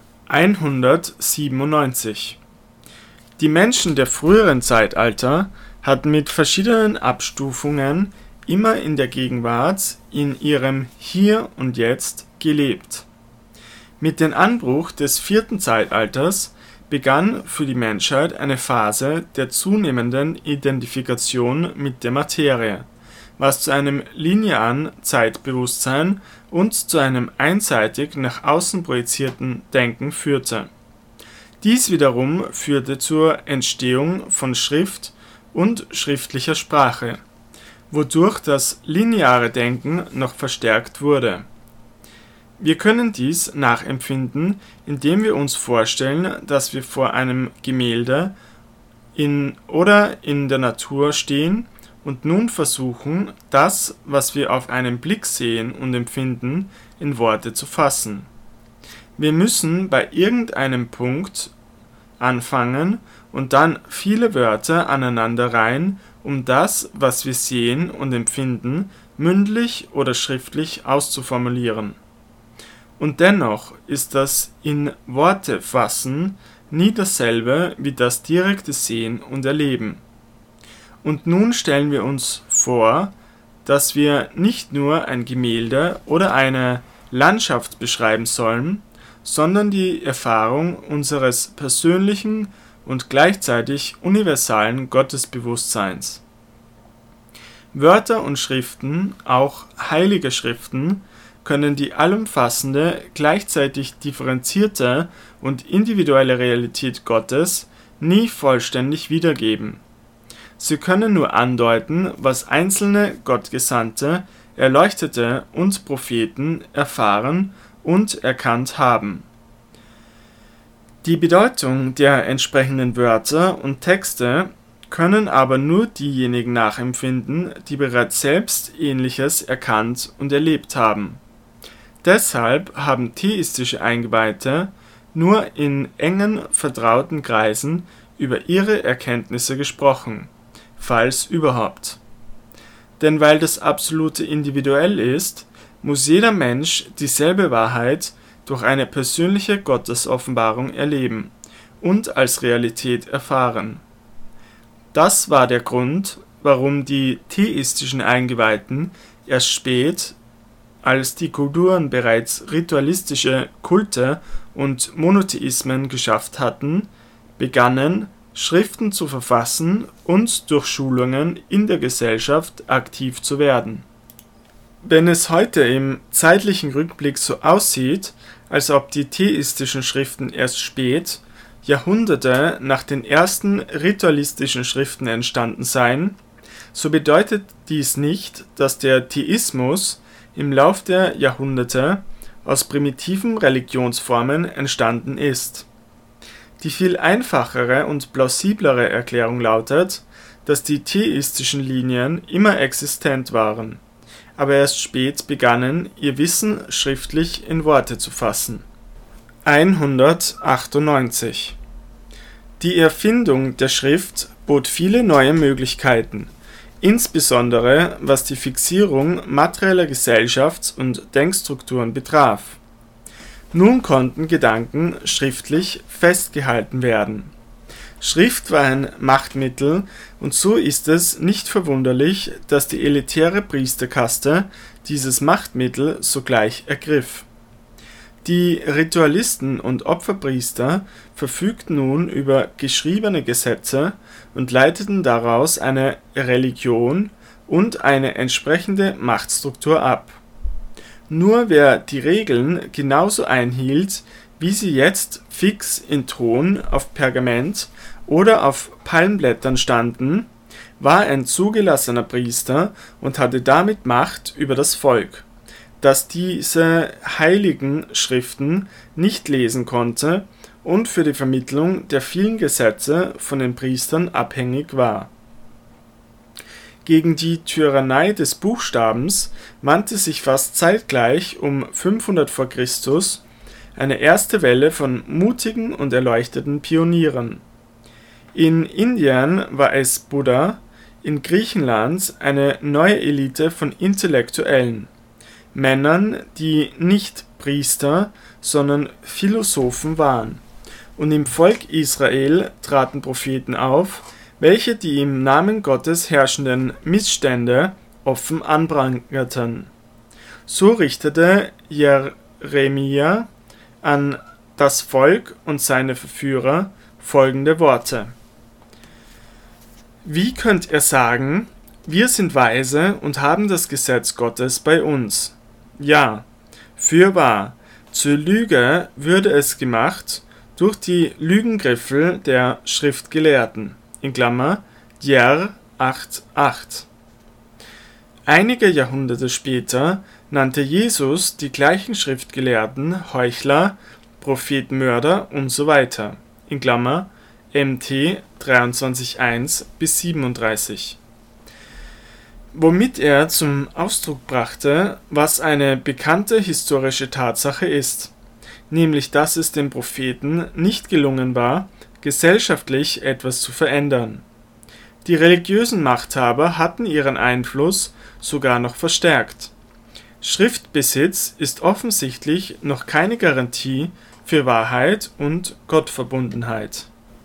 197. Die Menschen der früheren Zeitalter hatten mit verschiedenen Abstufungen immer in der Gegenwart, in ihrem Hier und Jetzt gelebt. Mit dem Anbruch des 4. Zeitalters begann für die Menschheit eine Phase der zunehmenden Identifikation mit der Materie, was zu einem linearen Zeitbewusstsein und zu einem einseitig nach außen projizierten Denken führte. Dies wiederum führte zur Entstehung von Schrift und schriftlicher Sprache, wodurch das lineare Denken noch verstärkt wurde. Wir können dies nachempfinden, indem wir uns vorstellen, dass wir vor einem Gemälde in der Natur stehen und nun versuchen, das, was wir auf einen Blick sehen und empfinden, in Worte zu fassen. Wir müssen bei irgendeinem Punkt anfangen und dann viele Wörter aneinanderreihen, um das, was wir sehen und empfinden, mündlich oder schriftlich auszuformulieren. Und dennoch ist das in Worte fassen nie dasselbe wie das direkte Sehen und Erleben. Und nun stellen wir uns vor, dass wir nicht nur ein Gemälde oder eine Landschaft beschreiben sollen, sondern die Erfahrung unseres persönlichen und gleichzeitig universalen Gottesbewusstseins. Wörter und Schriften, auch heilige Schriften, können die allumfassende, gleichzeitig differenzierte und individuelle Realität Gottes nie vollständig wiedergeben. Sie können nur andeuten, was einzelne Gottgesandte, Erleuchtete und Propheten erfahren und erkannt haben. Die Bedeutung der entsprechenden Wörter und Texte können aber nur diejenigen nachempfinden, die bereits selbst Ähnliches erkannt und erlebt haben. Deshalb haben theistische Eingeweihte nur in engen, vertrauten Kreisen über ihre Erkenntnisse gesprochen, keinesfalls überhaupt. Denn weil das Absolute individuell ist, muss jeder Mensch dieselbe Wahrheit durch eine persönliche Gottesoffenbarung erleben und als Realität erfahren. Das war der Grund, warum die theistischen Eingeweihten erst spät, als die Kulturen bereits ritualistische Kulte und Monotheismen geschafft hatten, begannen, Schriften zu verfassen und durch Schulungen in der Gesellschaft aktiv zu werden. Wenn es heute im zeitlichen Rückblick so aussieht, als ob die theistischen Schriften erst spät, Jahrhunderte nach den ersten ritualistischen Schriften entstanden seien, so bedeutet dies nicht, dass der Theismus im Lauf der Jahrhunderte aus primitiven Religionsformen entstanden ist. Die viel einfachere und plausiblere Erklärung lautet, dass die theistischen Linien immer existent waren, aber erst spät begannen, ihr Wissen schriftlich in Worte zu fassen. 198. Die Erfindung der Schrift bot viele neue Möglichkeiten, insbesondere was die Fixierung materieller Gesellschafts- und Denkstrukturen betraf. Nun konnten Gedanken schriftlich festgehalten werden. Schrift war ein Machtmittel, und so ist es nicht verwunderlich, dass die elitäre Priesterkaste dieses Machtmittel sogleich ergriff. Die Ritualisten und Opferpriester verfügten nun über geschriebene Gesetze und leiteten daraus eine Religion und eine entsprechende Machtstruktur ab. Nur wer die Regeln genauso einhielt, wie sie jetzt fix in Ton auf Pergament oder auf Palmblättern standen, war ein zugelassener Priester und hatte damit Macht über das Volk, das diese heiligen Schriften nicht lesen konnte und für die Vermittlung der vielen Gesetze von den Priestern abhängig war. Gegen die Tyrannei des Buchstabens wandte sich fast zeitgleich um 500 v. Chr. Eine erste Welle von mutigen und erleuchteten Pionieren. In Indien war es Buddha, in Griechenland eine neue Elite von Intellektuellen, Männern, die nicht Priester, sondern Philosophen waren, und im Volk Israel traten Propheten auf, welche die im Namen Gottes herrschenden Missstände offen anprangerten. So richtete Jeremia an das Volk und seine Verführer folgende Worte: Wie könnt ihr sagen, wir sind weise und haben das Gesetz Gottes bei uns? Ja, fürwahr, zur Lüge würde es gemacht durch die Lügengriffel der Schriftgelehrten. In Klammer, Jer 8,8. Einige Jahrhunderte später nannte Jesus die gleichen Schriftgelehrten Heuchler, Prophetenmörder usw. In Klammer, MT 23,1-37. Womit er zum Ausdruck brachte, was eine bekannte historische Tatsache ist, nämlich dass es den Propheten nicht gelungen war, gesellschaftlich etwas zu verändern. Die religiösen Machthaber hatten ihren Einfluss sogar noch verstärkt. Schriftbesitz ist offensichtlich noch keine Garantie für Wahrheit und Gottverbundenheit.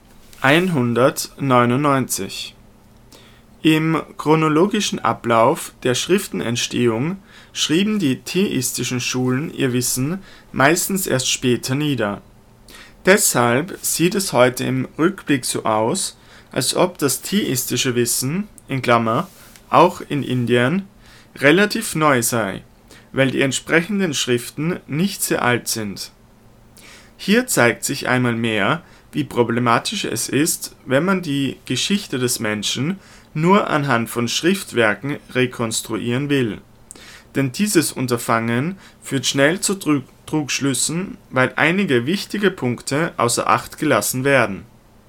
199. Im chronologischen Ablauf der Schriftenentstehung schrieben die theistischen Schulen ihr Wissen meistens erst später nieder. Deshalb sieht es heute im Rückblick so aus, als ob das theistische Wissen, in Klammer, auch in Indien, relativ neu sei, weil die entsprechenden Schriften nicht sehr alt sind. Hier zeigt sich einmal mehr, wie problematisch es ist, wenn man die Geschichte des Menschen nur anhand von Schriftwerken rekonstruieren will. Denn dieses Unterfangen führt schnell zu Trugschlüssen, weil einige wichtige Punkte außer Acht gelassen werden.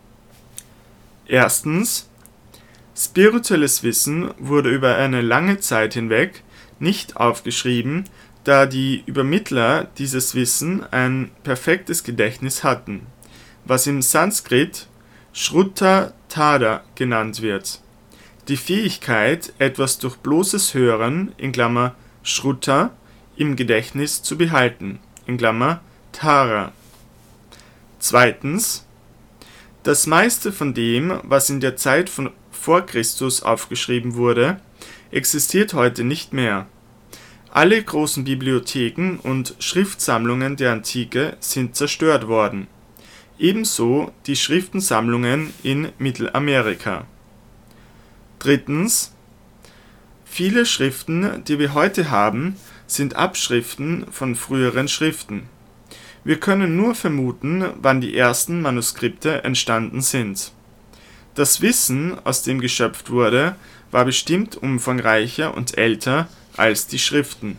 Erstens: Spirituelles Wissen wurde über eine lange Zeit hinweg nicht aufgeschrieben, da die Übermittler dieses Wissen ein perfektes Gedächtnis hatten, was im Sanskrit Shruta Tada genannt wird. die Fähigkeit, etwas durch bloßes Hören (Shruta) im Gedächtnis zu behalten (Tara). Zweitens, das meiste von dem, was in der Zeit vor Christus aufgeschrieben wurde, existiert heute nicht mehr. Alle großen Bibliotheken und Schriftsammlungen der Antike sind zerstört worden, ebenso die Schriftensammlungen in Mittelamerika. Drittens, viele Schriften, die wir heute haben, sind Abschriften von früheren Schriften. Wir können nur vermuten, wann die ersten Manuskripte entstanden sind. Das Wissen, aus dem geschöpft wurde, war bestimmt umfangreicher und älter als die Schriften.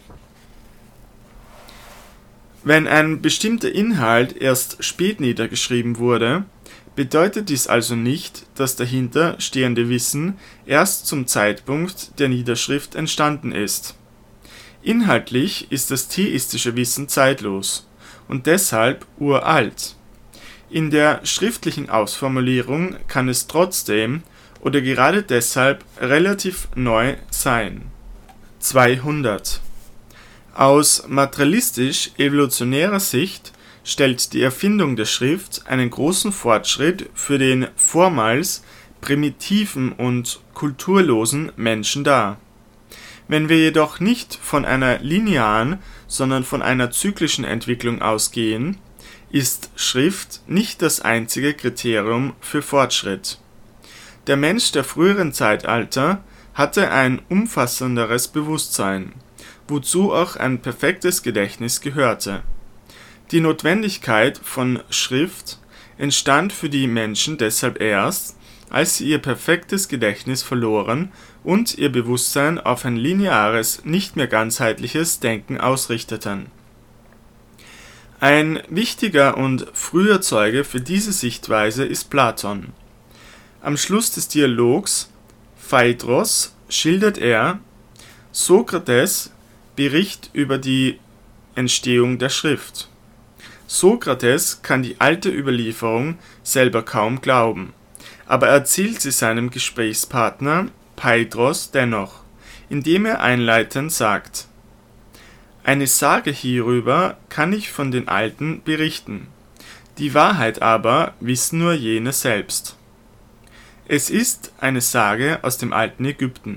Wenn ein bestimmter Inhalt erst spät niedergeschrieben wurde, bedeutet dies also nicht, dass dahinter stehende Wissen erst zum Zeitpunkt der Niederschrift entstanden ist. Inhaltlich ist das theistische Wissen zeitlos und deshalb uralt. In der schriftlichen Ausformulierung kann es trotzdem oder gerade deshalb relativ neu sein. 200. Aus materialistisch-evolutionärer Sicht stellt die Erfindung der Schrift einen großen Fortschritt für den vormals primitiven und kulturlosen Menschen dar. Wenn wir jedoch nicht von einer linearen, sondern von einer zyklischen Entwicklung ausgehen, ist Schrift nicht das einzige Kriterium für Fortschritt. Der Mensch der früheren Zeitalter hatte ein umfassenderes Bewusstsein, wozu auch ein perfektes Gedächtnis gehörte. Die Notwendigkeit von Schrift entstand für die Menschen deshalb erst, als sie ihr perfektes Gedächtnis verloren und ihr Bewusstsein auf ein lineares, nicht mehr ganzheitliches Denken ausrichteten. Ein wichtiger und früher Zeuge für diese Sichtweise ist Platon. Am Schluss des Dialogs Phaedros schildert er: Sokrates Bericht über die Entstehung der Schrift. Sokrates kann die alte Überlieferung selber kaum glauben, aber erzählt sie seinem Gesprächspartner Phaedros dennoch, indem er einleitend sagt: Eine Sage hierüber kann ich von den Alten berichten, die Wahrheit aber wissen nur jene selbst. Es ist eine Sage aus dem alten Ägypten.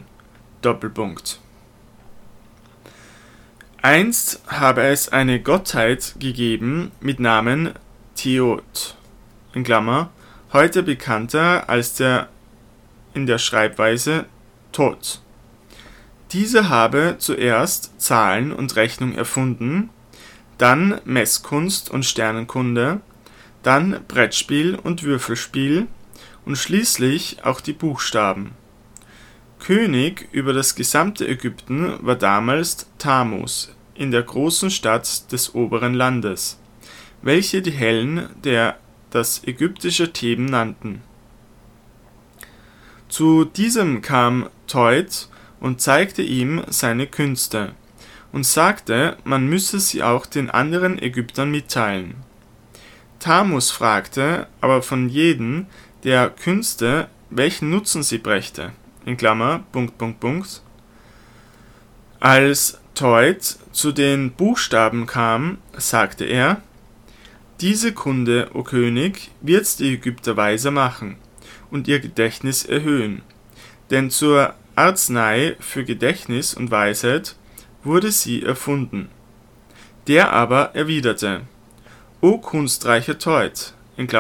Einst habe es eine Gottheit gegeben mit Namen Teot, heute bekannter als der in der Schreibweise Tot. Dieser habe zuerst Zahlen und Rechnung erfunden, dann Messkunst und Sternenkunde, dann Brettspiel und Würfelspiel und schließlich auch die Buchstaben. König über das gesamte Ägypten war damals Thamus in der großen Stadt des oberen Landes, welche die Hellen das ägyptische Theben nannten. Zu diesem kam Teut und zeigte ihm seine Künste und sagte, man müsse sie auch den anderen Ägyptern mitteilen. Thamus fragte aber von jedem der Künste, welchen Nutzen sie brächte. Als Teut zu den Buchstaben kam, sagte er: Diese Kunde, o König, wird die Ägypter weiser machen und ihr Gedächtnis erhöhen, denn zur Arznei für Gedächtnis und Weisheit wurde sie erfunden. Der aber erwiderte: O kunstreicher Teut,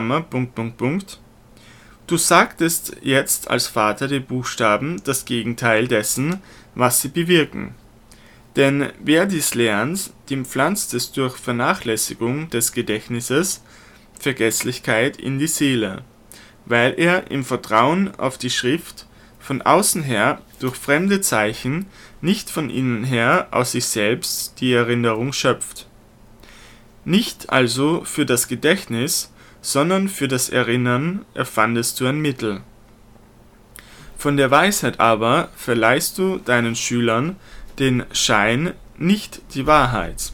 du sagtest jetzt als Vater der Buchstaben das Gegenteil dessen, was sie bewirken. Denn wer dies lernt, dem pflanzt es durch Vernachlässigung des Gedächtnisses Vergesslichkeit in die Seele, weil er im Vertrauen auf die Schrift von außen her durch fremde Zeichen, nicht von innen her aus sich selbst die Erinnerung schöpft. Nicht also für das Gedächtnis, sondern für das Erinnern erfandest du ein Mittel. Von der Weisheit aber verleihst du deinen Schülern den Schein, nicht die Wahrheit.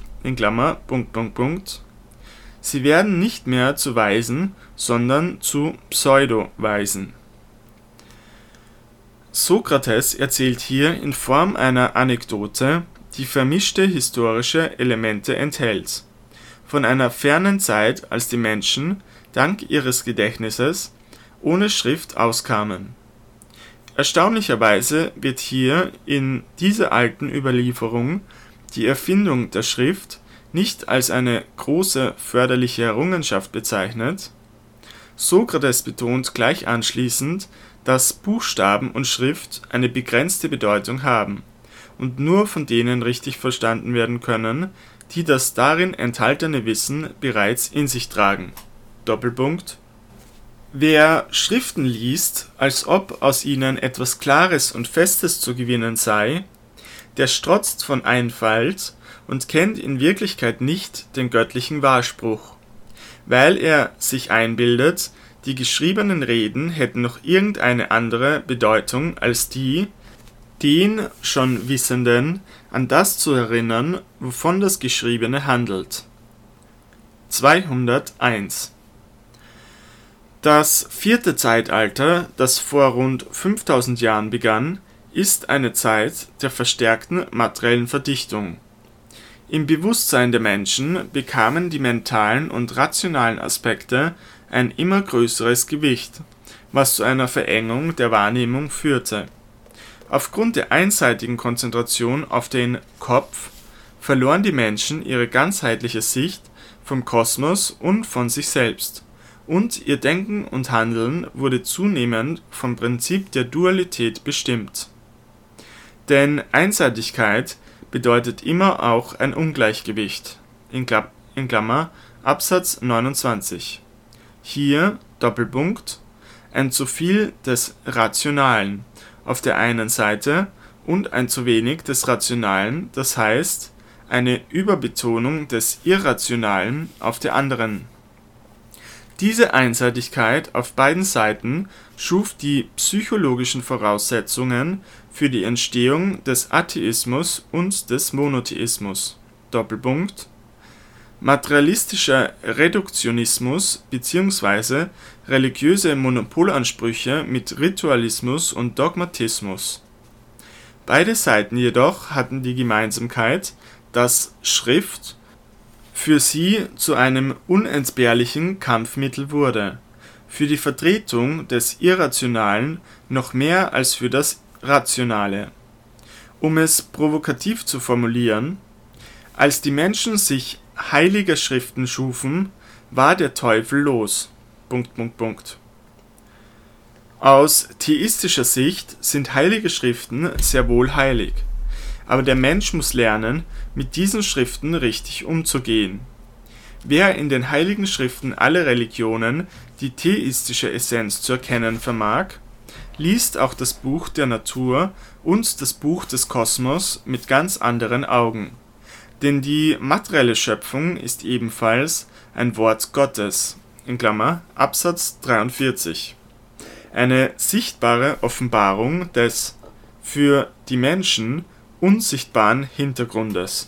Sie werden nicht mehr zu Weisen, sondern zu Pseudo-Weisen. Sokrates erzählt hier in Form einer Anekdote, die vermischte historische Elemente enthält, von einer fernen Zeit, als die Menschen, dank ihres Gedächtnisses, ohne Schrift auskamen. Erstaunlicherweise wird hier in dieser alten Überlieferung die Erfindung der Schrift nicht als eine große förderliche Errungenschaft bezeichnet. Sokrates betont gleich anschließend, dass Buchstaben und Schrift eine begrenzte Bedeutung haben und nur von denen richtig verstanden werden können, die das darin enthaltene Wissen bereits in sich tragen. Doppelpunkt. Wer Schriften liest, als ob aus ihnen etwas Klares und Festes zu gewinnen sei, der strotzt von Einfalt und kennt in Wirklichkeit nicht den göttlichen Wahrspruch, weil er sich einbildet, die geschriebenen Reden hätten noch irgendeine andere Bedeutung als die, den schon Wissenden an das zu erinnern, wovon das Geschriebene handelt. 201. Das vierte Zeitalter, das vor rund 5000 Jahren begann, ist eine Zeit der verstärkten materiellen Verdichtung. Im Bewusstsein der Menschen bekamen die mentalen und rationalen Aspekte ein immer größeres Gewicht, was zu einer Verengung der Wahrnehmung führte. Aufgrund der einseitigen Konzentration auf den Kopf verloren die Menschen ihre ganzheitliche Sicht vom Kosmos und von sich selbst, und ihr Denken und Handeln wurde zunehmend vom Prinzip der Dualität bestimmt. Denn Einseitigkeit bedeutet immer auch ein Ungleichgewicht. In Klammer Absatz 29. Hier, Doppelpunkt, ein zu viel des Rationalen auf der einen Seite und ein zu wenig des Rationalen, das heißt, eine Überbetonung des Irrationalen auf der anderen. Diese Einseitigkeit auf beiden Seiten schuf die psychologischen Voraussetzungen für die Entstehung des Atheismus und des Monotheismus. Doppelpunkt. Materialistischer Reduktionismus bzw. religiöse Monopolansprüche mit Ritualismus und Dogmatismus. Beide Seiten jedoch hatten die Gemeinsamkeit, dass Schrift für sie zu einem unentbehrlichen Kampfmittel wurde, für die Vertretung des Irrationalen noch mehr als für das Rationale. Um es provokativ zu formulieren: Als die Menschen sich heilige Schriften schufen, war der Teufel los. Aus theistischer Sicht sind heilige Schriften sehr wohl heilig, aber der Mensch muss lernen, mit diesen Schriften richtig umzugehen. Wer in den heiligen Schriften aller Religionen die theistische Essenz zu erkennen vermag, liest auch das Buch der Natur und das Buch des Kosmos mit ganz anderen Augen. Denn die materielle Schöpfung ist ebenfalls ein Wort Gottes, in Klammer Absatz 43. Eine sichtbare Offenbarung des für die Menschen unsichtbaren Hintergrundes.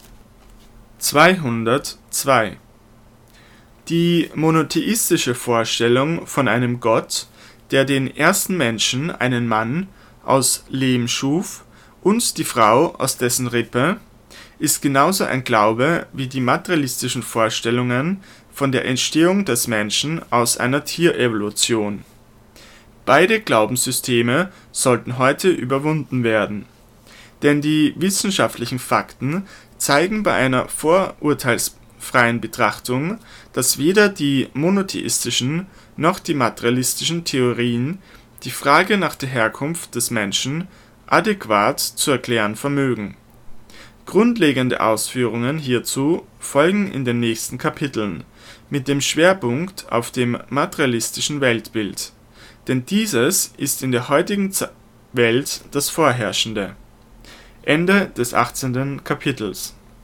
202. Die monotheistische Vorstellung von einem Gott, der den ersten Menschen, einen Mann, aus Lehm schuf und die Frau aus dessen Rippe, ist genauso ein Glaube wie die materialistischen Vorstellungen von der Entstehung des Menschen aus einer Tierevolution. Beide Glaubenssysteme sollten heute überwunden werden, denn die wissenschaftlichen Fakten zeigen bei einer vorurteilsfreien Betrachtung, dass weder die monotheistischen noch die materialistischen Theorien die Frage nach der Herkunft des Menschen adäquat zu erklären vermögen. Grundlegende Ausführungen hierzu folgen in den nächsten Kapiteln, mit dem Schwerpunkt auf dem materialistischen Weltbild, denn dieses ist in der heutigen Welt das vorherrschende. Ende des 18. Kapitels.